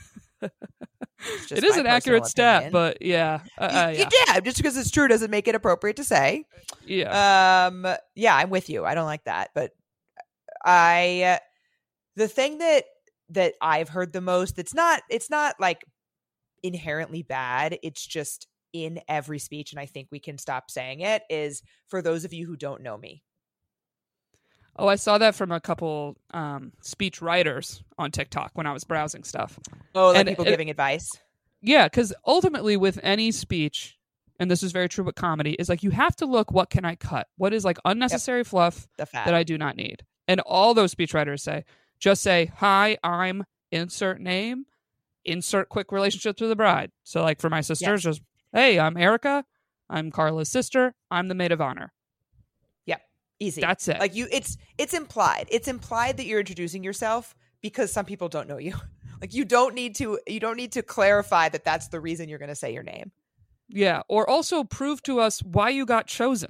It is an accurate stat, but yeah. Yeah, just because it's true doesn't make it appropriate to say. Yeah. Yeah, I'm with you. I don't like that. But the thing that I've heard the most, it's not like inherently bad. It's just in every speech, and I think we can stop saying it, is for those of you who don't know me. Oh, I saw that from a couple speech writers on TikTok when I was browsing stuff. Oh, like people giving advice? Yeah, because ultimately with any speech, and this is very true with comedy, is like you have to look, what can I cut? What is like unnecessary fluff that I do not need? And all those speechwriters just say, hi, I'm insert name, insert quick relationship to the bride. So like for my sisters, just, hey, I'm Erica. I'm Carla's sister. I'm the maid of honor. Easy. That's it. Like it's implied. It's implied that you're introducing yourself because some people don't know you. Like you don't need to clarify that that's the reason you're going to say your name. Yeah, or also prove to us why you got chosen.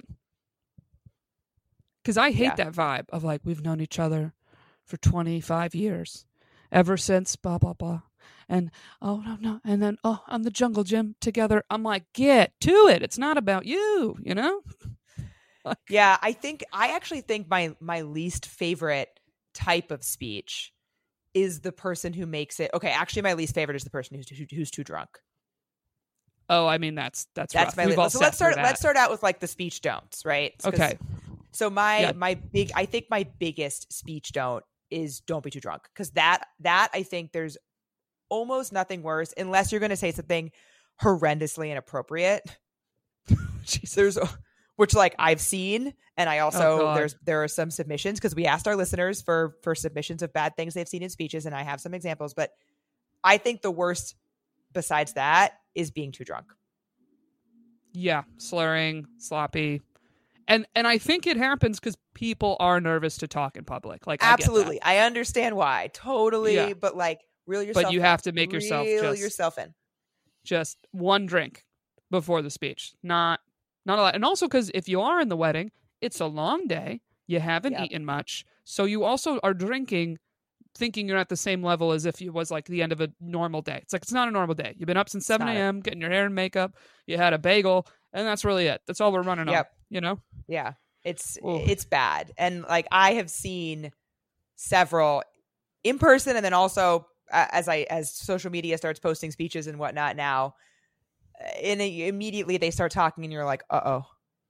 Cuz I hate that vibe of like, we've known each other for 25 years. Ever since blah blah blah. And no, and then on the jungle gym together. I'm like, get to it. It's not about you, you know? Yeah, I actually think my least favorite type of speech is the person who makes it. Okay, actually, my least favorite is the person who's too drunk. Oh, I mean that's rough. My list. So let's start out with like the speech don'ts, right? Okay. So my biggest speech don't is don't be too drunk, because that I think there's almost nothing worse unless you're going to say something horrendously inappropriate. There's which like I've seen, and I also there are some submissions because we asked our listeners for submissions of bad things they've seen in speeches, and I have some examples, but I think the worst besides that is being too drunk. Yeah, slurring, sloppy. And I think it happens because people are nervous to talk in public. Like absolutely. I understand why. Totally, but like reel yourself in. But you have to make yourself yourself in. Just one drink before the speech. Not a lot. And also because if you are in the wedding, it's a long day. You haven't eaten much. So you also are drinking thinking you're at the same level as if it was like the end of a normal day. It's like, it's not a normal day. You've been up since 7 a.m., getting your hair and makeup. You had a bagel, and that's really it. That's all we're running on, you know? Yeah. It's bad. And like I have seen several in person, and then also as social media starts posting speeches and whatnot now, and immediately they start talking and you're like, uh-oh.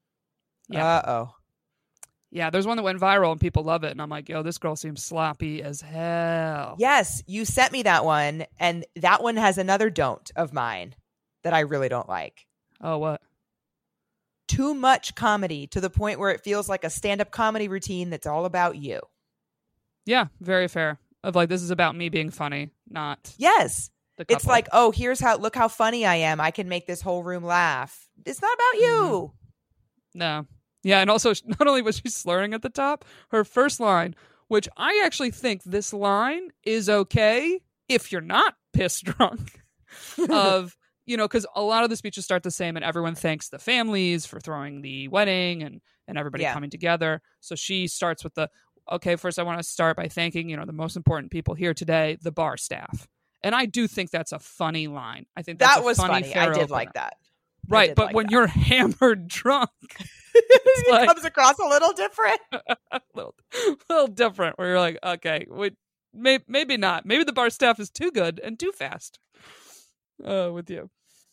Yeah, there's one that went viral and people love it. And I'm like, yo, this girl seems sloppy as hell. Yes, you sent me that one. And that one has another don't of mine that I really don't like. Oh, what? Too much comedy to the point where it feels like a stand-up comedy routine that's all about you. Yeah, very fair. Of like, this is about me being funny, not yes. It's like, oh, look how funny I am. I can make this whole room laugh. It's not about you. No. Yeah, and also, not only was she slurring at the top, her first line, which I actually think this line is okay if you're not pissed drunk, of, you know, because a lot of the speeches start the same and everyone thanks the families for throwing the wedding and everybody coming together. So she starts with okay, first I want to start by thanking, you know, the most important people here today, the bar staff. And I do think that's a funny line. I think that was funny. I did like that. Right, but when you're hammered drunk, it like, comes across a little different. a little different, where you're like, okay, maybe not. Maybe the bar staff is too good and too fast with you.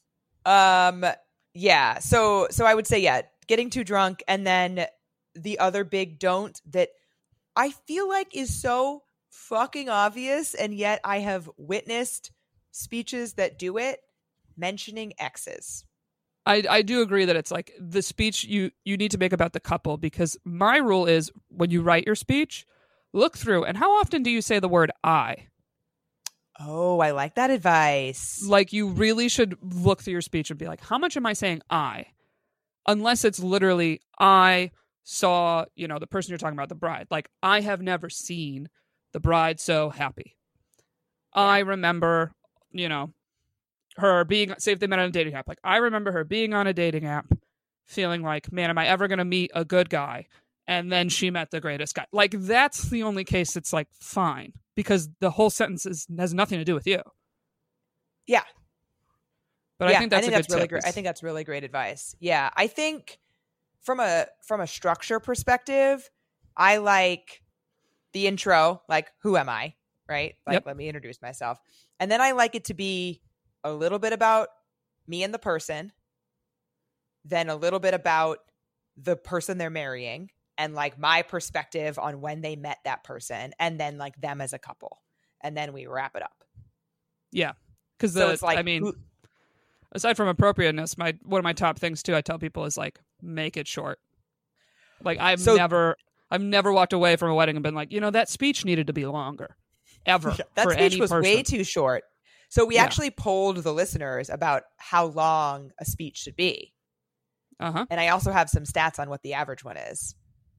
Yeah. So I would say, getting too drunk. And then the other big don't that I feel like is so fucking obvious, and yet I have witnessed speeches that do it, mentioning exes. I do agree that it's like the speech you need to make about the couple, because my rule is when you write your speech, look through, and how often do you say the word I? Oh, I like that advice. Like, you really should look through your speech and be like, how much am I saying I? Unless it's literally, I saw, you know, the person you're talking about, the bride. Like, I have never seen the bride so happy. Yeah. I remember, you know, her being, say if they met on a dating app, like I remember her being on a dating app feeling like, man, am I ever going to meet a good guy? And then she met the greatest guy. Like, that's the only case that's like fine, because the whole sentence has nothing to do with you. Yeah. But I think that's really great. I think that's really great advice. Yeah. I think from a structure perspective, I like the intro, like, who am I? Right? Like, let me introduce myself. And then I like it to be a little bit about me and the person, then a little bit about the person they're marrying, and like my perspective on when they met that person, and then like them as a couple. And then we wrap it up. Yeah. Because it's like, aside from appropriateness, one of my top things too I tell people is like, make it short. Like, I've never walked away from a wedding and been like, that speech needed to be longer. Ever. That speech was way too short. So we actually polled the listeners about how long a speech should be. And I also have some stats on what the average one is.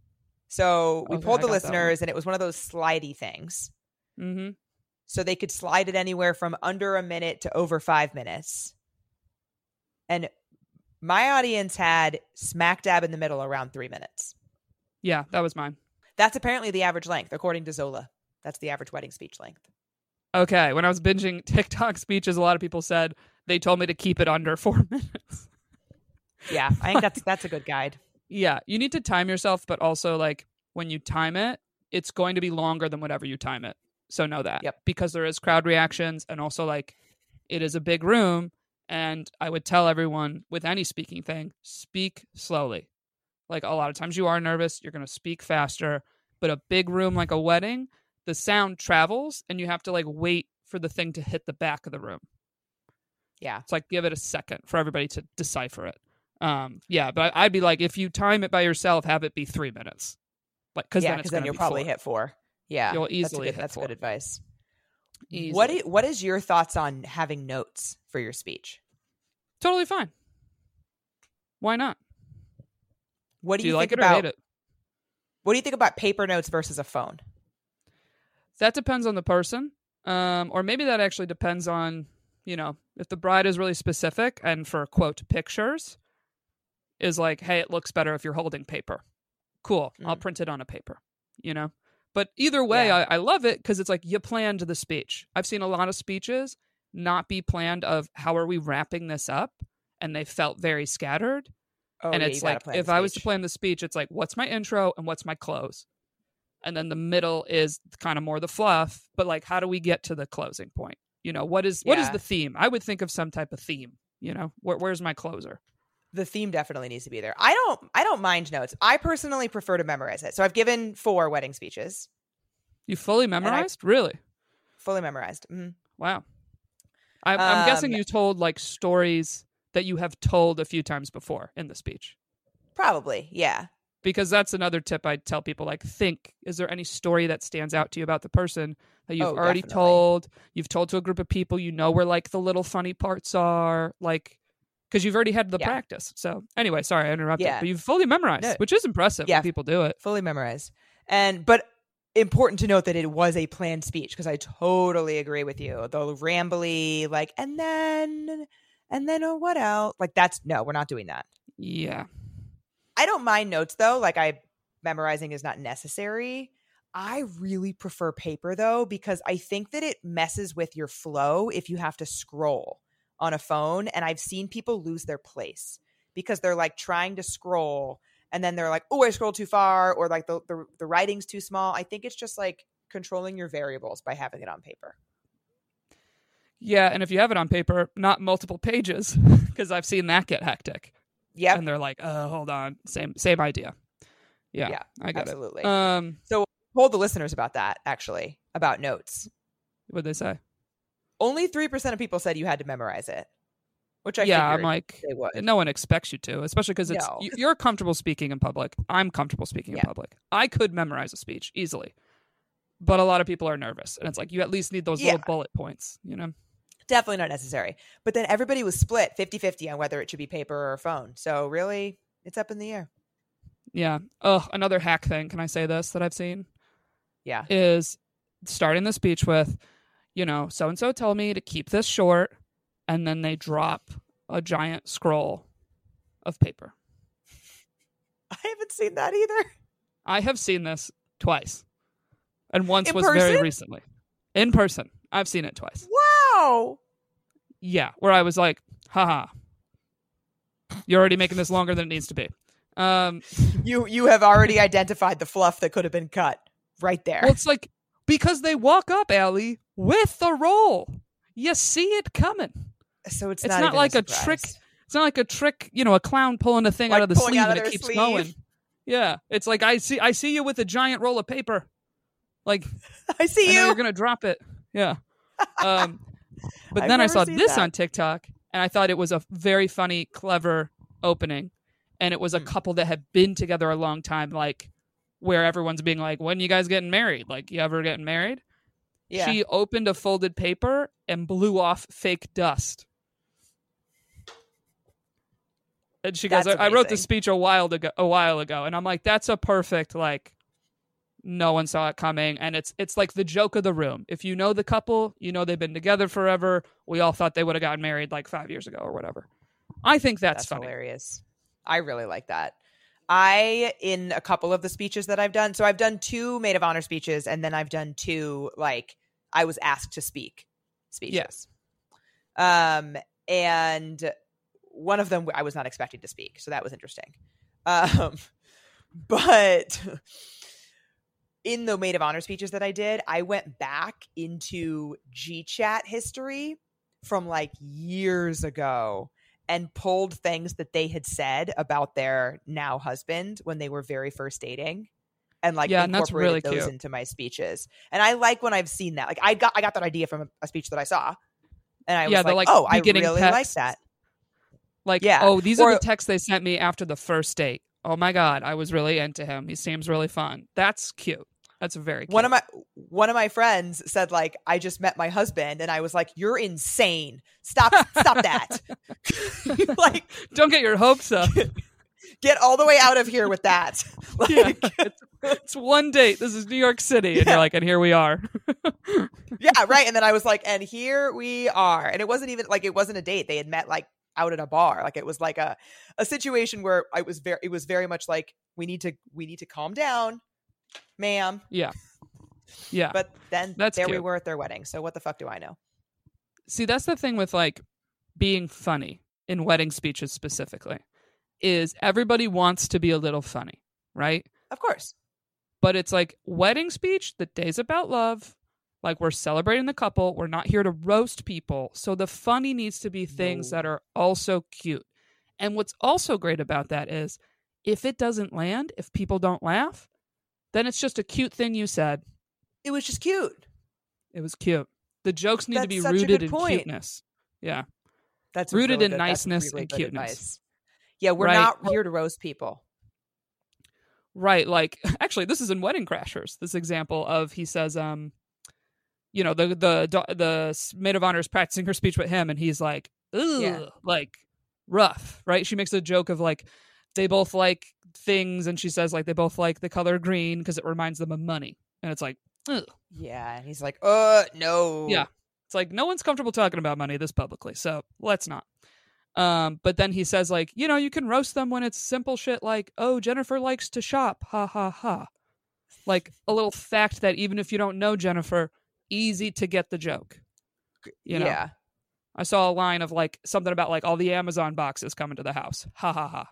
So we polled the listeners, and it was one of those slidey things. Mm-hmm. So they could slide it anywhere from under a minute to over 5 minutes. And my audience had smack dab in the middle around 3 minutes. Yeah, that was mine. That's apparently the average length, according to Zola. That's the average wedding speech length. Okay, when I was binging TikTok speeches, a lot of people said they told me to keep it under 4 minutes. Yeah, I think that's a good guide. Yeah, you need to time yourself, but also like when you time it, it's going to be longer than whatever you time it. So know that. Yep. Because there is crowd reactions, and also like it is a big room, and I would tell everyone with any speaking thing, speak slowly. Like, a lot of times you are nervous, you're going to speak faster, but a big room like a wedding, the sound travels and you have to like wait for the thing to hit the back of the room. Yeah. It's like, give it a second for everybody to decipher it. But I'd be like, if you time it by yourself, have it be 3 minutes. Like, because then you'll probably 4. hit 4. Yeah. You'll easily hit 4. That's good advice. Easily. What is your thoughts on having notes for your speech? Totally fine. Why not? What do you like think it or hate it? What do you think about paper notes versus a phone? That depends on the person. Or maybe that actually depends on, if the bride is really specific and for, quote, pictures, is like, hey, it looks better if you're holding paper. Cool. I'll print it on a paper, But either way, I love it because it's like you planned the speech. I've seen a lot of speeches not be planned of how are we wrapping this up, and they felt very scattered. And it's like, if I was to plan the speech, it's like, what's my intro and what's my close? And then the middle is kind of more the fluff, but like, how do we get to the closing point? What is the theme? I would think of some type of theme, where's my closer? The theme definitely needs to be there. I don't mind notes. I personally prefer to memorize it. So I've given 4 wedding speeches. You fully memorized? Really? Fully memorized. Mm-hmm. Wow. I'm guessing you told like stories that you have told a few times before in the speech. Probably, yeah. Because that's another tip I tell people, like, think, is there any story that stands out to you about the person that you've already told? You've told to a group of people, where like the little funny parts are, like, because you've already had the practice. So anyway, sorry, I interrupted. Yeah. But you've fully memorized, which is impressive when people do it. Fully memorized. But important to note that it was a planned speech, because I totally agree with you. The rambly, like, and then what else? Like, we're not doing that. Yeah. I don't mind notes though. Like, memorizing is not necessary. I really prefer paper though, because I think that it messes with your flow if you have to scroll on a phone. And I've seen people lose their place because they're like trying to scroll and then they're like, oh, I scrolled too far, or like the writing's too small. I think it's just like controlling your variables by having it on paper. Yeah, and if you have it on paper, not multiple pages, because I've seen that get hectic. Yeah, and they're like, hold on, same idea. Yeah, I get absolutely. it. So told the listeners about that, actually, about notes. What'd they say? Only 3% of people said you had to memorize it, which I'm like, no one expects you to, especially because you're comfortable speaking in public. I'm comfortable speaking in public. I could memorize a speech easily, but a lot of people are nervous, and it's like, you at least need those little bullet points, Definitely not necessary. But then everybody was split 50-50 on whether it should be paper or a phone. So really, it's up in the air. Yeah. Another hack thing, can I say this, that I've seen? Yeah. Is starting the speech with, so-and-so told me to keep this short, and then they drop a giant scroll of paper. haven't seen that either. I have seen this twice. And once In was person? very recently. In person. I've seen it twice. Wow. Yeah, where I was like, haha. You're already making this longer than it needs to be. You have already identified the fluff that could have been cut right there. Well, it's like, because they walk up, Allie, with the roll. You see it coming. So it's not even like a surprise. trick. It's not like a trick, a clown pulling a thing Like out of the pulling sleeve out of and it their keeps sleeve. going. Yeah. It's like, I see you with a giant roll of paper. Like, I see I know you. you're going to drop it. Yeah. But I've then I never saw seen this that. on TikTok, and I thought it was a very funny, clever opening. And it was a couple that had been together a long time, like, where everyone's being like, when you guys getting married? Like, you ever getting married? Yeah. She opened a folded paper and blew off fake dust. And she goes, That's I wrote amazing. this speech a while ago. And I'm like, that's a perfect, like, no one saw it coming. And it's like the joke of the room. If you know the couple, you know they've been together forever. We all thought they would have gotten married like 5 years ago or whatever. I think that's funny. Hilarious. I really like that. In a couple of the speeches that I've done, so I've done 2 maid of honor speeches, and then I've done 2, like, I was asked to speak speeches. Yes. And one of them I was not expecting to speak, so that was interesting. But in the maid of honor speeches that I did, I went back into GChat history from like years ago and pulled things that they had said about their now husband when they were very first dating, and like and that's incorporated really those cute. into my speeches. And I like when I've seen that. Like I got that idea from a speech that I saw, and I was like, oh, I really like that. Like, these are the texts they sent me after the first date. Oh my God, I was really into him. He seems really fun. That's cute. That's very cute. One of my friends said, like, I just met my husband, and I was like, you're insane. Stop that. Like, don't get your hopes up. Get all the way out of here with that. Like, it's one date. This is New York City. And you're like, and here we are. Yeah, right. And then I was like, and here we are. And it wasn't even like, it wasn't a date. They had met like out at a bar. Like it was like a situation where it was very much like, we need to calm down, ma'am. Yeah. But then that's there cute. we were at their wedding. So what the fuck do I know? See, that's the thing with like being funny in wedding speeches specifically, is everybody wants to be a little funny, right? Of course. But it's like wedding speech, the day's about love. Like we're celebrating the couple. We're not here to roast people. So the funny needs to be things that are also cute. And what's also great about that is if it doesn't land, if people don't laugh, then it's just a cute thing you said. It was just cute. It was cute. The jokes need to be That's such a rooted good in point. cuteness. Yeah. That's rooted really in good. niceness That's really and good cuteness. advice. Yeah, we're Right. not here to roast people. Right. Like, actually, this is in Wedding Crashers. This example of, he says, the maid of honor is practicing her speech with him, and he's like, ugh, like rough, right? She makes a joke of like, they both like things, and she says like they both like the color green because it reminds them of money. And it's like, ugh. Yeah. And he's like, no. Yeah. It's like, no one's comfortable talking about money this publicly, so let's not. But then he says like, you can roast them when it's simple shit like, oh, Jennifer likes to shop, ha ha ha. Like a little fact that even if you don't know Jennifer, easy to get the joke. Yeah. I saw a line of like something about like all the Amazon boxes coming to the house. Ha ha ha.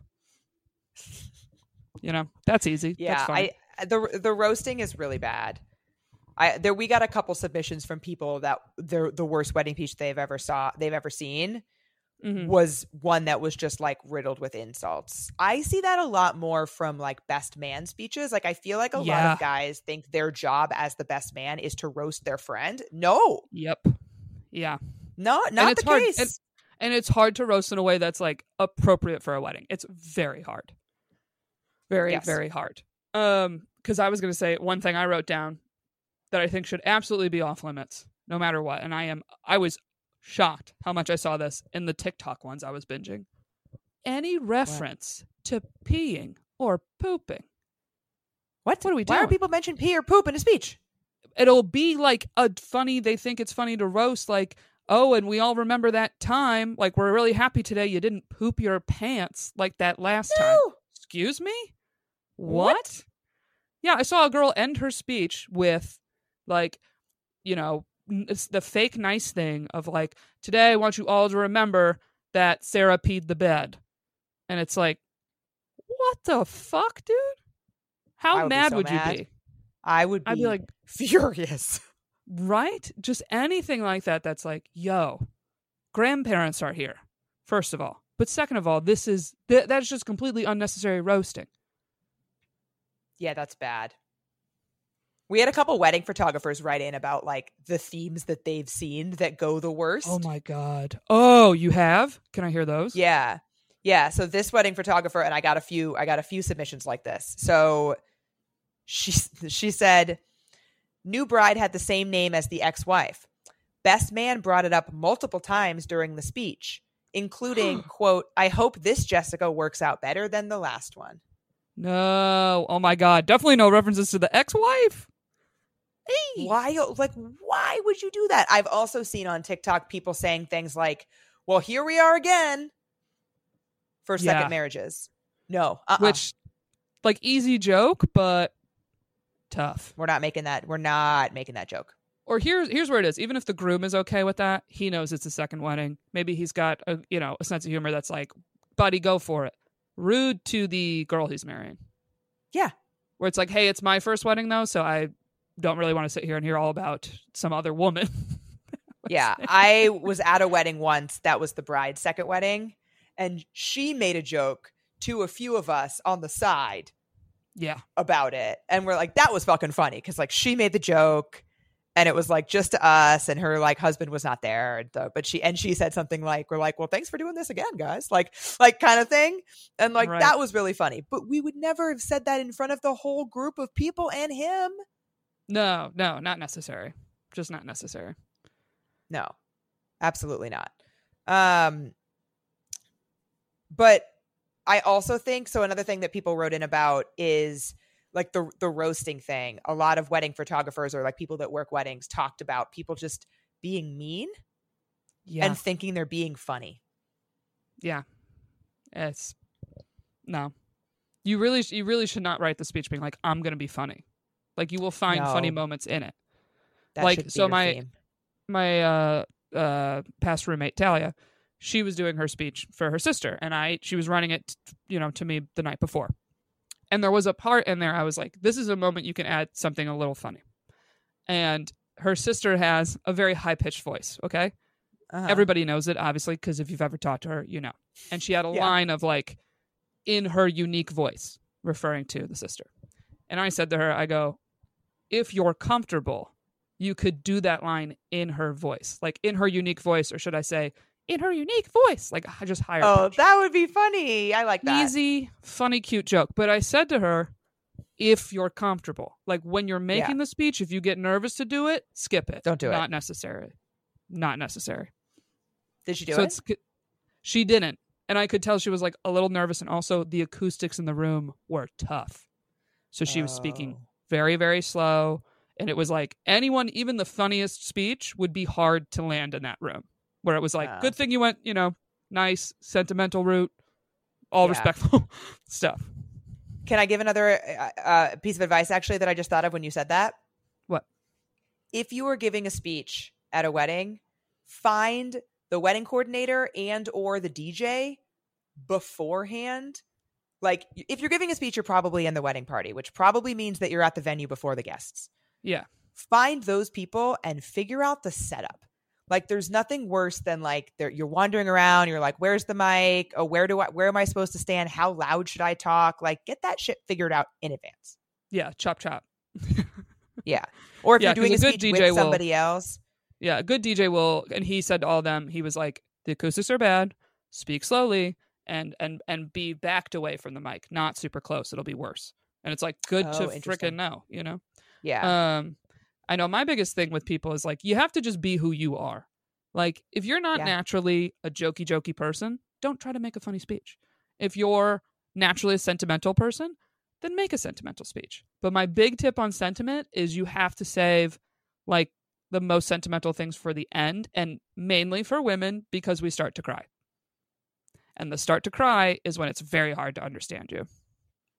That's easy. Yeah. That's fun. The roasting is really bad. We got a couple submissions from people that the worst wedding speech they've ever seen was one that was just like riddled with insults. I see that a lot more from like best man speeches. Like I feel like a lot of guys think their job as the best man is to roast their friend. No. Yep. Yeah. No, not the case. And it's hard to roast in a way that's like appropriate for a wedding. It's very hard. Very, very hard. Because I was going to say one thing I wrote down that I think should absolutely be off limits, no matter what. And I was shocked how much I saw this in the TikTok ones I was binging. Any reference to peeing or pooping. What are we doing? Why are people mention pee or poop in a speech? It'll be like they think it's funny to roast, like, oh, and we all remember that time, like, we're really happy today you didn't poop your pants like that last time. Excuse me? What? Yeah, I saw a girl end her speech with, like, it's the fake nice thing of like, today I want you all to remember that Sarah peed the bed. And it's like, what the fuck, dude? How mad would you be? I'd be like furious. Right? Just anything like that that's like, yo, grandparents are here, first of all. But second of all, that's just completely unnecessary roasting. Yeah, that's bad. We had a couple wedding photographers write in about like the themes that they've seen that go the worst. Oh my God. Oh, you have? Can I hear those? Yeah. Yeah. So this wedding photographer, and I got a few submissions like this. So she said, new bride had the same name as the ex-wife. Best man brought it up multiple times during the speech, including, quote, I hope this Jessica works out better than the last one. No. Oh my God. Definitely no references to the ex-wife. Hey. Why would you do that? I've also seen on TikTok people saying things like, well, here we are again for second marriages. No. Which, like, easy joke, but tough. We're not making that joke. Or here's where it is. Even if the groom is okay with that, he knows it's a second wedding. Maybe he's got a sense of humor that's like, buddy, go for it. Rude to the girl he's marrying. Yeah. Where it's like, hey, it's my first wedding though, so I don't really want to sit here and hear all about some other woman. Yeah. I was at a wedding once that was the bride's second wedding, and she made a joke to a few of us on the side. Yeah. About it. And we're like, that was fucking funny because like she made the joke and it was like just to us, and her like husband was not there. But she said something like, we're like, well, thanks for doing this again, guys. Like kind of thing. And like, that was really funny. But we would never have said that in front of the whole group of people and him. No, not necessary. Just not necessary. No, absolutely not. But I also think, so another thing that people wrote in about is like the roasting thing. A lot of wedding photographers or like people that work weddings talked about people just being mean and thinking they're being funny. Yeah. No. You really should not write the speech being like, I'm going to be funny. Like, you will find funny moments in it. That like, so my past roommate, Talia, she was doing her speech for her sister, and she was running it, to me the night before. And there was a part in there I was like, this is a moment you can add something a little funny. And her sister has a very high-pitched voice, okay? Uh-huh. Everybody knows it, obviously, because if you've ever talked to her, you know. And she had a line of, like, in her unique voice, referring to the sister. And I said to her, I go, if you're comfortable, you could do that line in her voice. Like, in her unique voice, or should I say, in her unique voice, like just higher pitch. That would be funny. I like that. Easy, funny, cute joke. But I said to her, if you're comfortable, like when you're making the speech, if you get nervous to do it, skip it. Don't do it. Not necessary. Did she do it? She didn't. And I could tell she was like a little nervous. And also the acoustics in the room were tough. So she was speaking very, very slow. And it was like anyone, even the funniest speech would be hard to land in that room. Where it was like, good thing you went, nice, sentimental route, all respectful stuff. Can I give another piece of advice, actually, that I just thought of when you said that? What? If you are giving a speech at a wedding, find the wedding coordinator and or the DJ beforehand. Like, if you're giving a speech, you're probably in the wedding party, which probably means that you're at the venue before the guests. Yeah. Find those people and figure out the setup. Like, there's nothing worse than like you're wandering around. You're like, where's the mic? Oh, where am I supposed to stand? How loud should I talk? Like, get that shit figured out in advance. Yeah. Chop. Yeah. Or if you're doing a speech DJ with somebody else. Yeah. A good DJ will. And he said to all of them, he was like, the acoustics are bad. Speak slowly and be backed away from the mic. Not super close. It'll be worse. And it's like, good to freaking know, Yeah. I know my biggest thing with people is like, you have to just be who you are. Like, if you're not naturally a jokey person, don't try to make a funny speech. If you're naturally a sentimental person, then make a sentimental speech. But my big tip on sentiment is you have to save like the most sentimental things for the end, and mainly for women because we start to cry. And the start to cry is when it's very hard to understand you.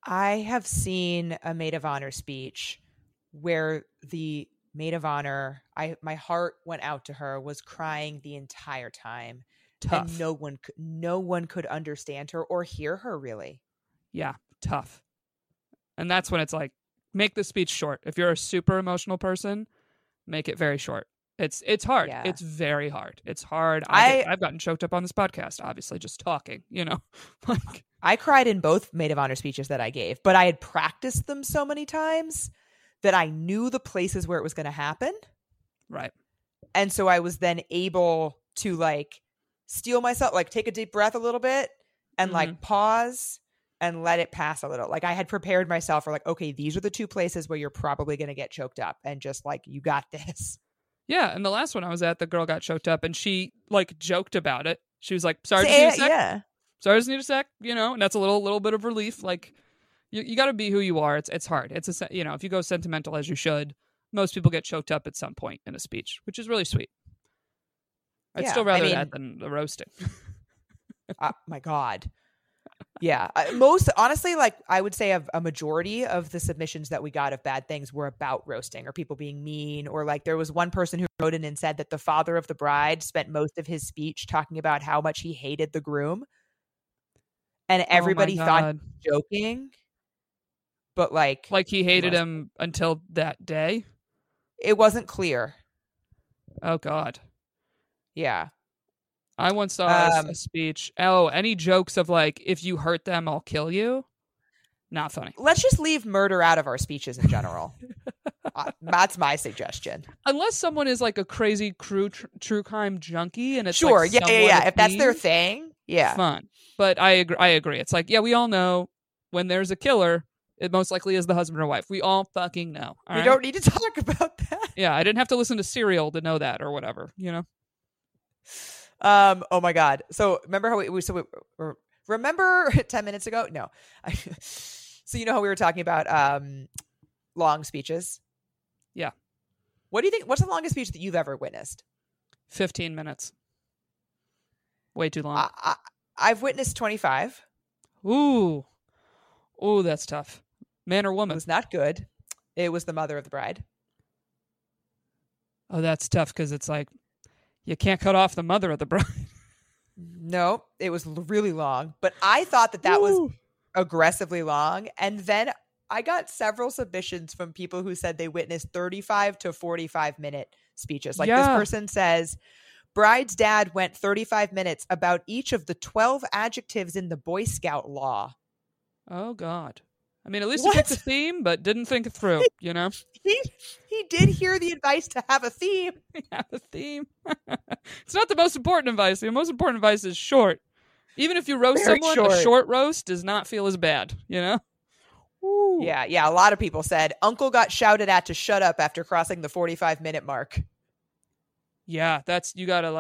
I have seen a maid of honor speech where the maid of honor, my heart went out to her, was crying the entire time. Tough. And no one could understand her or hear her really. Yeah, tough. And that's when it's like, make the speech short. If you're a super emotional person, make it very short. It's hard. Yeah. It's very hard. It's hard. I've gotten choked up on this podcast, obviously, just talking, like I cried in both maid of honor speeches that I gave, but I had practiced them so many times that I knew the places where it was going to happen. Right. And so I was then able to like steel myself, like take a deep breath a little bit and like pause and let it pass a little. Like I had prepared myself for like, okay, these are the two places where you're probably going to get choked up, and just like, you got this. Yeah. And the last one I was at, the girl got choked up and she like joked about it. She was like, sorry, just need a sec. Yeah. Sorry, I just need a sec, and that's a little bit of relief. Like you got to be who you are. It's hard. It's if you go sentimental as you should, most people get choked up at some point in a speech, which is really sweet. I'd still rather that than the roasting. My God. Yeah. Most honestly, like I would say a majority of the submissions that we got of bad things were about roasting or people being mean, or like there was one person who wrote in and said that the father of the bride spent most of his speech talking about how much he hated the groom. And everybody thought he was joking. But like he hated him until that day. It wasn't clear. Oh God. Yeah. I once saw a speech. Oh, any jokes of like, if you hurt them, I'll kill you? Not funny. Let's just leave murder out of our speeches in general. That's my suggestion. Unless someone is like a crazy true crime junkie and it's sure, like yeah. If that's their thing, yeah, fun. But I agree. It's like, yeah, we all know when there's a killer, it most likely is the husband or wife. We all fucking know. We don't need to talk about that. Yeah, I didn't have to listen to Serial to know that or whatever. Oh my God. So remember how remember 10 minutes ago? No. So you know how we were talking about long speeches? Yeah. What do you think? What's the longest speech that you've ever witnessed? 15 minutes. Way too long. I've witnessed 25. Ooh, that's tough. Man or woman? It was not good. It was the mother of the bride. Oh, that's tough because it's like, you can't cut off the mother of the bride. No, it was really long. But I thought that was aggressively long. And then I got several submissions from people who said they witnessed 35 to 45-minute speeches. Like this person says, bride's dad went 35 minutes about each of the 12 adjectives in the Boy Scout law. Oh, God. I mean, at least he picked a theme, but didn't think it through, He did hear the advice to have a theme. Have a theme. It's not the most important advice. The most important advice is short. Even if you roast someone, a short roast does not feel as bad, Ooh. Yeah. A lot of people said uncle got shouted at to shut up after crossing the 45-minute mark. Yeah, that's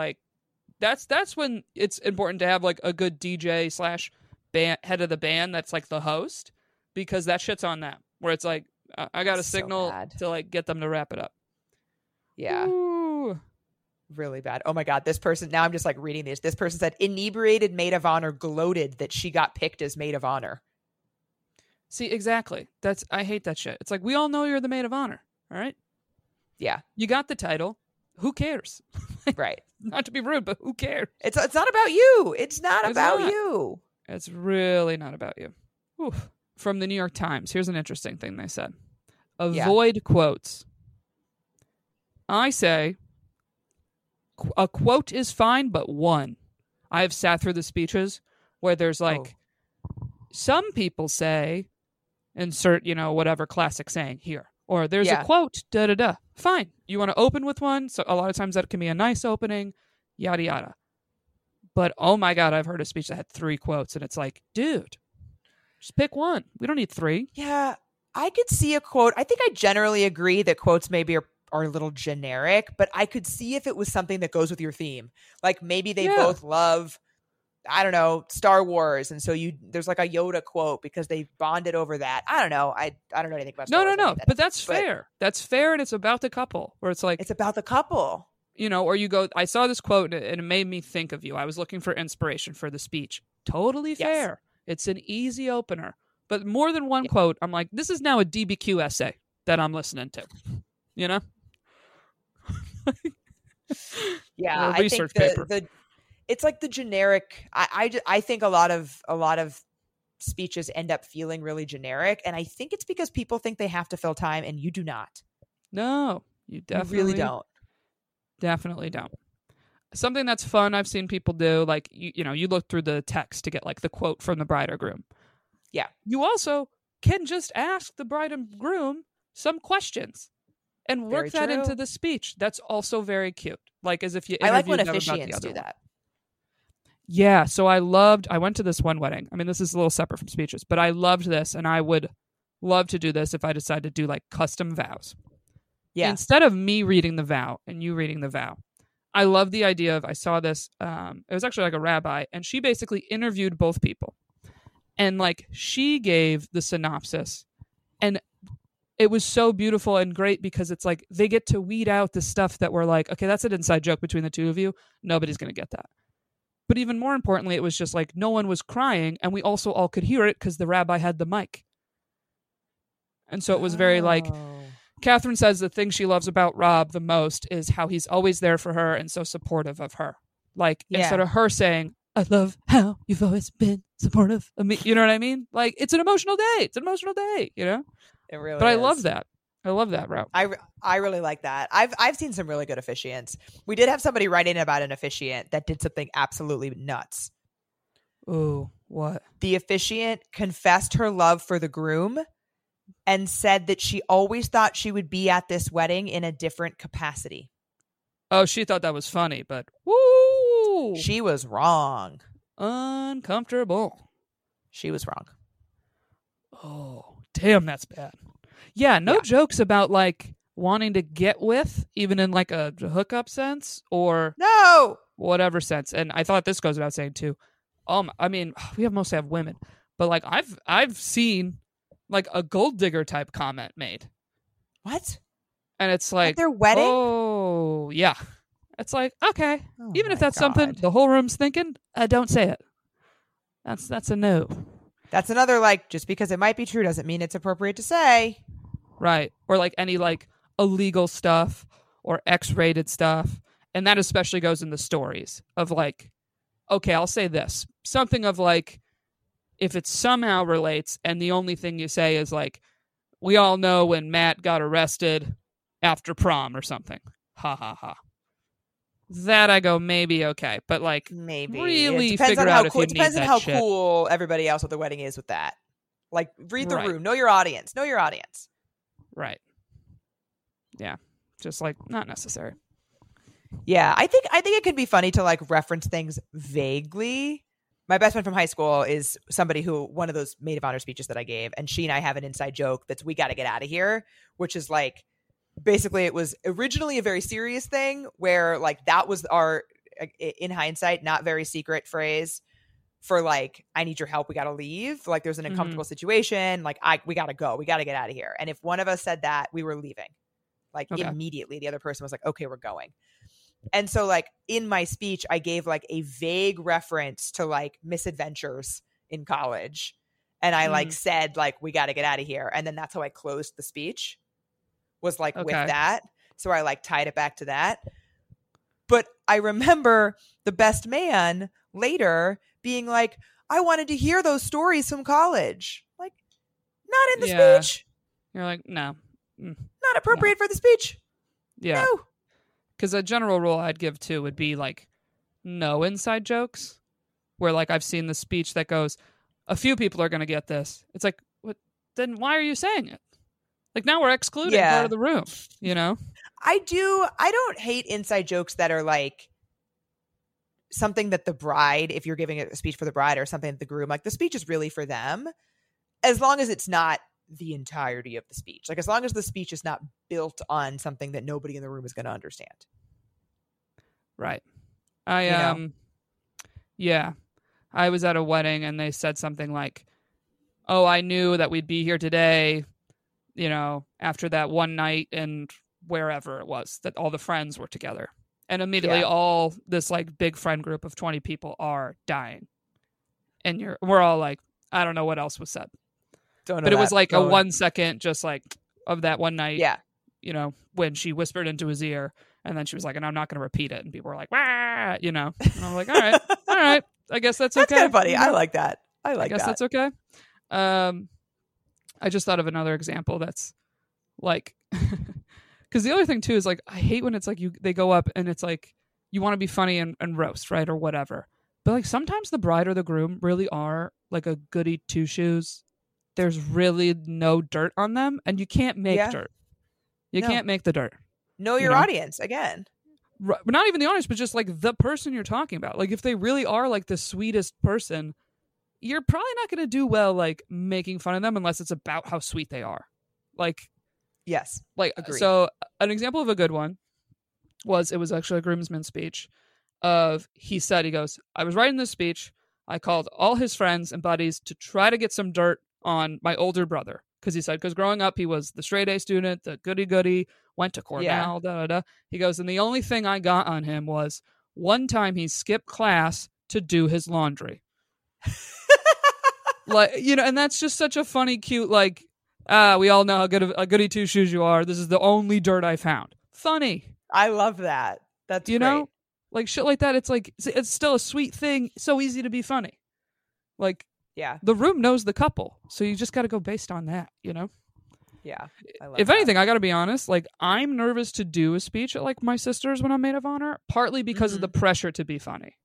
when it's important to have like a good DJ / band head of the band that's like the host, because that shit's on them. Where it's like, I got a signal to like get them to wrap it up. Yeah. Ooh. Really bad. Oh my God. This person, now I'm just like reading this. This person said inebriated maid of honor gloated that she got picked as maid of honor. See, exactly. I hate that shit. It's like, we all know you're the maid of honor. All right. Yeah. You got the title. Who cares? Right. Not to be rude, but who cares? It's not about you. It's not about you. It's really not about you. Oof. From the New York Times, here's an interesting thing they said. Avoid quotes. I say, a quote is fine, but one. I have sat through the speeches where there's like, some people say, insert, whatever classic saying here. Or there's a quote, da-da-da. Fine. You want to open with one? So a lot of times that can be a nice opening, yada, yada. But, oh my God, I've heard a speech that had 3 quotes, and it's like, dude, just pick one. We don't need 3. Yeah, I could see a quote. I think I generally agree that quotes maybe are a little generic, but I could see if it was something that goes with your theme. Like maybe they both love, I don't know, Star Wars, and so there's like a Yoda quote because they bonded over that. I don't know. I don't know anything about Star Wars. No. But that's fair. That's fair, and it's about the couple. Where it's like, it's about the couple. Or you go, I saw this quote and it made me think of you. I was looking for inspiration for the speech. Totally fair. It's an easy opener. but more than one quote, I'm like, this is now a DBQ essay that I'm listening to, you know? Yeah, a research I think paper. it's like the generic. I think a lot of speeches end up feeling really generic, and I think it's because people think they have to fill time, and you do not. No, you definitely really don't. Definitely don't. Something that's fun I've seen people do, like you know, you look through the text to get like the quote from the bride or groom. Yeah. You also can just ask the bride and groom some questions and work that into the speech. That's also very cute. Like as if you I like when interviewed them about the officiants other do one. that. Yeah, so I went to this one wedding. I mean, this is a little separate from speeches, but I loved this, and I would love to do this if I decided to do like custom vows. Yeah. Instead of me reading the vow and you reading the vow, I love the idea of, I saw this, it was actually like a rabbi, and she basically interviewed both people. And like she gave the synopsis, and it was so beautiful and great because it's like they get to weed out the stuff that we're like, okay, that's an inside joke between the two of you. Nobody's going to get that. But even more importantly, it was just like no one was crying, and we also all could hear it because the rabbi had the mic. And so it was very like, Catherine says the thing she loves about Rob the most is how he's always there for her and so supportive of her. Like, instead of her saying, I love how you've always been supportive of me. You know what I mean? Like, it's an emotional day. It's an emotional day, you know? It really But is. I love that. I love that route. I really like that. I've seen some really good officiants. We did have somebody write in about an officiant that did something absolutely nuts. Ooh, what? The officiant confessed her love for the groom and said that she always thought she would be at this wedding in a different capacity. Oh, she thought that was funny, but woo! She was wrong. Uncomfortable. She was wrong. Oh, damn, that's bad. Yeah, no jokes about like wanting to get with, even in like a hookup sense or no whatever sense. And I thought this goes without saying too. I mean, we mostly have women, but like I've seen like a gold digger type comment made. What? And it's like at their wedding? Oh, yeah. It's like, okay. Even if that's something the whole room's thinking, don't say it. That's a no. That's another like, just because it might be true doesn't mean it's appropriate to say. Right. Or like any like illegal stuff or X-rated stuff. And that especially goes in the stories of like, okay, I'll say this. Something of like, if it somehow relates and the only thing you say is like, we all know when Matt got arrested after prom or something. Ha ha ha. That I go, maybe okay. But like, maybe really figure out if you need that shit. It depends on how cool everybody else at the wedding is with that. Like, read the room. Know your audience. Know your audience. Right. Yeah. Just like, not necessary. Yeah, I think it could be funny to like reference things vaguely. My best friend from high school is somebody who, one of those maid of honor speeches that I gave, and she and I have an inside joke that's we got to get out of here, which is like, basically it was originally a very serious thing where like that was our, in hindsight, not very secret phrase for like, I need your help, we got to leave. Like there's an uncomfortable situation, like we got to go, we got to get out of here. And if one of us said that, we were leaving. Like immediately the other person was like, okay, we're going. And so like in my speech, I gave like a vague reference to like misadventures in college. And I like said like, we got to get out of here. And then that's how I closed the speech, was like with that. So I like tied it back to that. But I remember the best man later being like, I wanted to hear those stories from college. Like, not in the speech. You're like, no. Not appropriate for the speech. Yeah. No. Because a general rule I'd give too would be like no inside jokes, where like I've seen the speech that goes, a few people are going to get this. It's like, what? Then why are you saying it? Like now we're excluding part of the room, you know? I don't hate inside jokes that are like something that the bride, if you're giving a speech for the bride or something that the groom, like the speech is really for them, as long as it's not the entirety of the speech. Like as long as the speech is not built on something that nobody in the room is going to understand. Right. I was at a wedding and they said something like, oh, I knew that we'd be here today, you know, after that one night and wherever it was that all the friends were together. And immediately all this like big friend group of 20 people are dying. And we're all like, I don't know what else was said. Don't know but it was that. like Don't. a 1 second, just like of that one night. Yeah. You know, when she whispered into his ear, and then she was like, "And I'm not going to repeat it." And people were like, "Wah!" You know, and I'm like, "All right, I guess that's okay." That's kind of funny. You know? I like that. I guess that's okay. I just thought of another example that's like, because the other thing too is like, I hate when it's like they go up and it's like you want to be funny and roast, right, or whatever. But like sometimes the bride or the groom really are like a goody two shoes. There's really no dirt on them, and you can't make dirt. You can't make the dirt. Know your audience again. But not even the audience, but just like the person you're talking about. Like if they really are like the sweetest person, you're probably not going to do well like making fun of them unless it's about how sweet they are. Like, yes, like agreed. So an example of a good one was, it was actually a groomsman speech of, he goes, "I was writing this speech. I called all his friends and buddies to try to get some dirt on my older brother." Because he said, because growing up, he was the straight A student, the goody, went to Cornell, He goes, and the only thing I got on him was one time he skipped class to do his laundry. Like, you know, and that's just such a funny, cute, like, we all know how good of a goody two shoes you are. This is the only dirt I found. Funny. I love that. That's you great. know, like shit like that. It's like, it's still a sweet thing. So easy to be funny. Like, yeah, the room knows the couple, so you just got to go based on that, you know? Yeah. I love if that. anything, I got to be honest, like, I'm nervous to do a speech at like my sister's when I'm maid of honor, partly because of the pressure to be funny.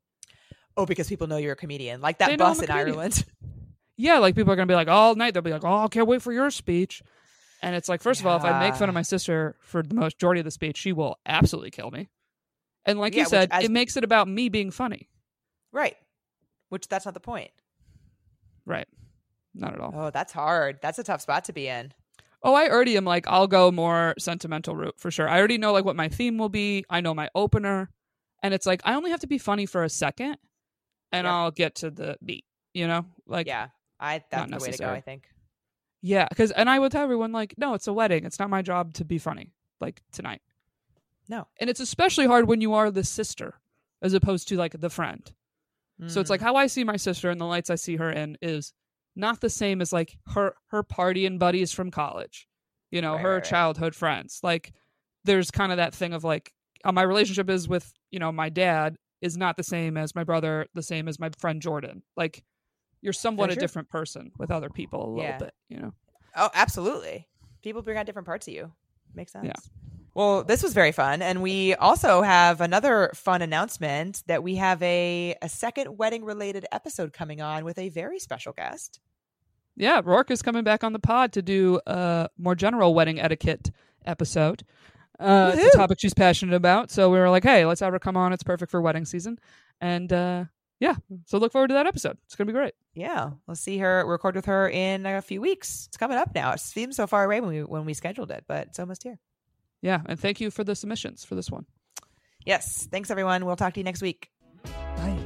Oh, because people know you're a comedian. Like that bus in Ireland. Yeah, like people are going to be like all night, they'll be like, "Oh, I can't wait for your speech." And it's like, first of all, if I make fun of my sister for the majority of the speech, she will absolutely kill me. And like you said, it makes it about me being funny. Right. Which that's not the point. Right. Not at all. Oh, that's hard. That's a tough spot to be in. Oh, I already am like, I'll go more sentimental route for sure. I already know like what my theme will be. I know my opener. And it's like, I only have to be funny for a second and I'll get to the beat, you know? Like, yeah, that's the way to go, I think. Yeah. And I would tell everyone like, no, it's a wedding. It's not my job to be funny like tonight. No. And it's especially hard when you are the sister as opposed to like the friend. So it's like how I see my sister and the lights I see her in is not the same as like her party and buddies from college, you know, her childhood friends. Like there's kind of that thing of like my relationship is with, you know, my dad is not the same as my brother, the same as my friend Jordan. Like you're somewhat a different person with other people a little bit, you know? Oh, absolutely. People bring out different parts of you. Makes sense. Yeah. Well, this was very fun. And we also have another fun announcement that we have a second wedding-related episode coming on with a very special guest. Yeah, Rourke is coming back on the pod to do a more general wedding etiquette episode. It's a topic she's passionate about. So we were like, hey, let's have her come on. It's perfect for wedding season. And yeah, so look forward to that episode. It's going to be great. Yeah, we'll see her, record with her in a few weeks. It's coming up now. It seems so far away when we scheduled it, but it's almost here. Yeah, and thank you for the submissions for this one. Yes, thanks everyone. We'll talk to you next week. Bye.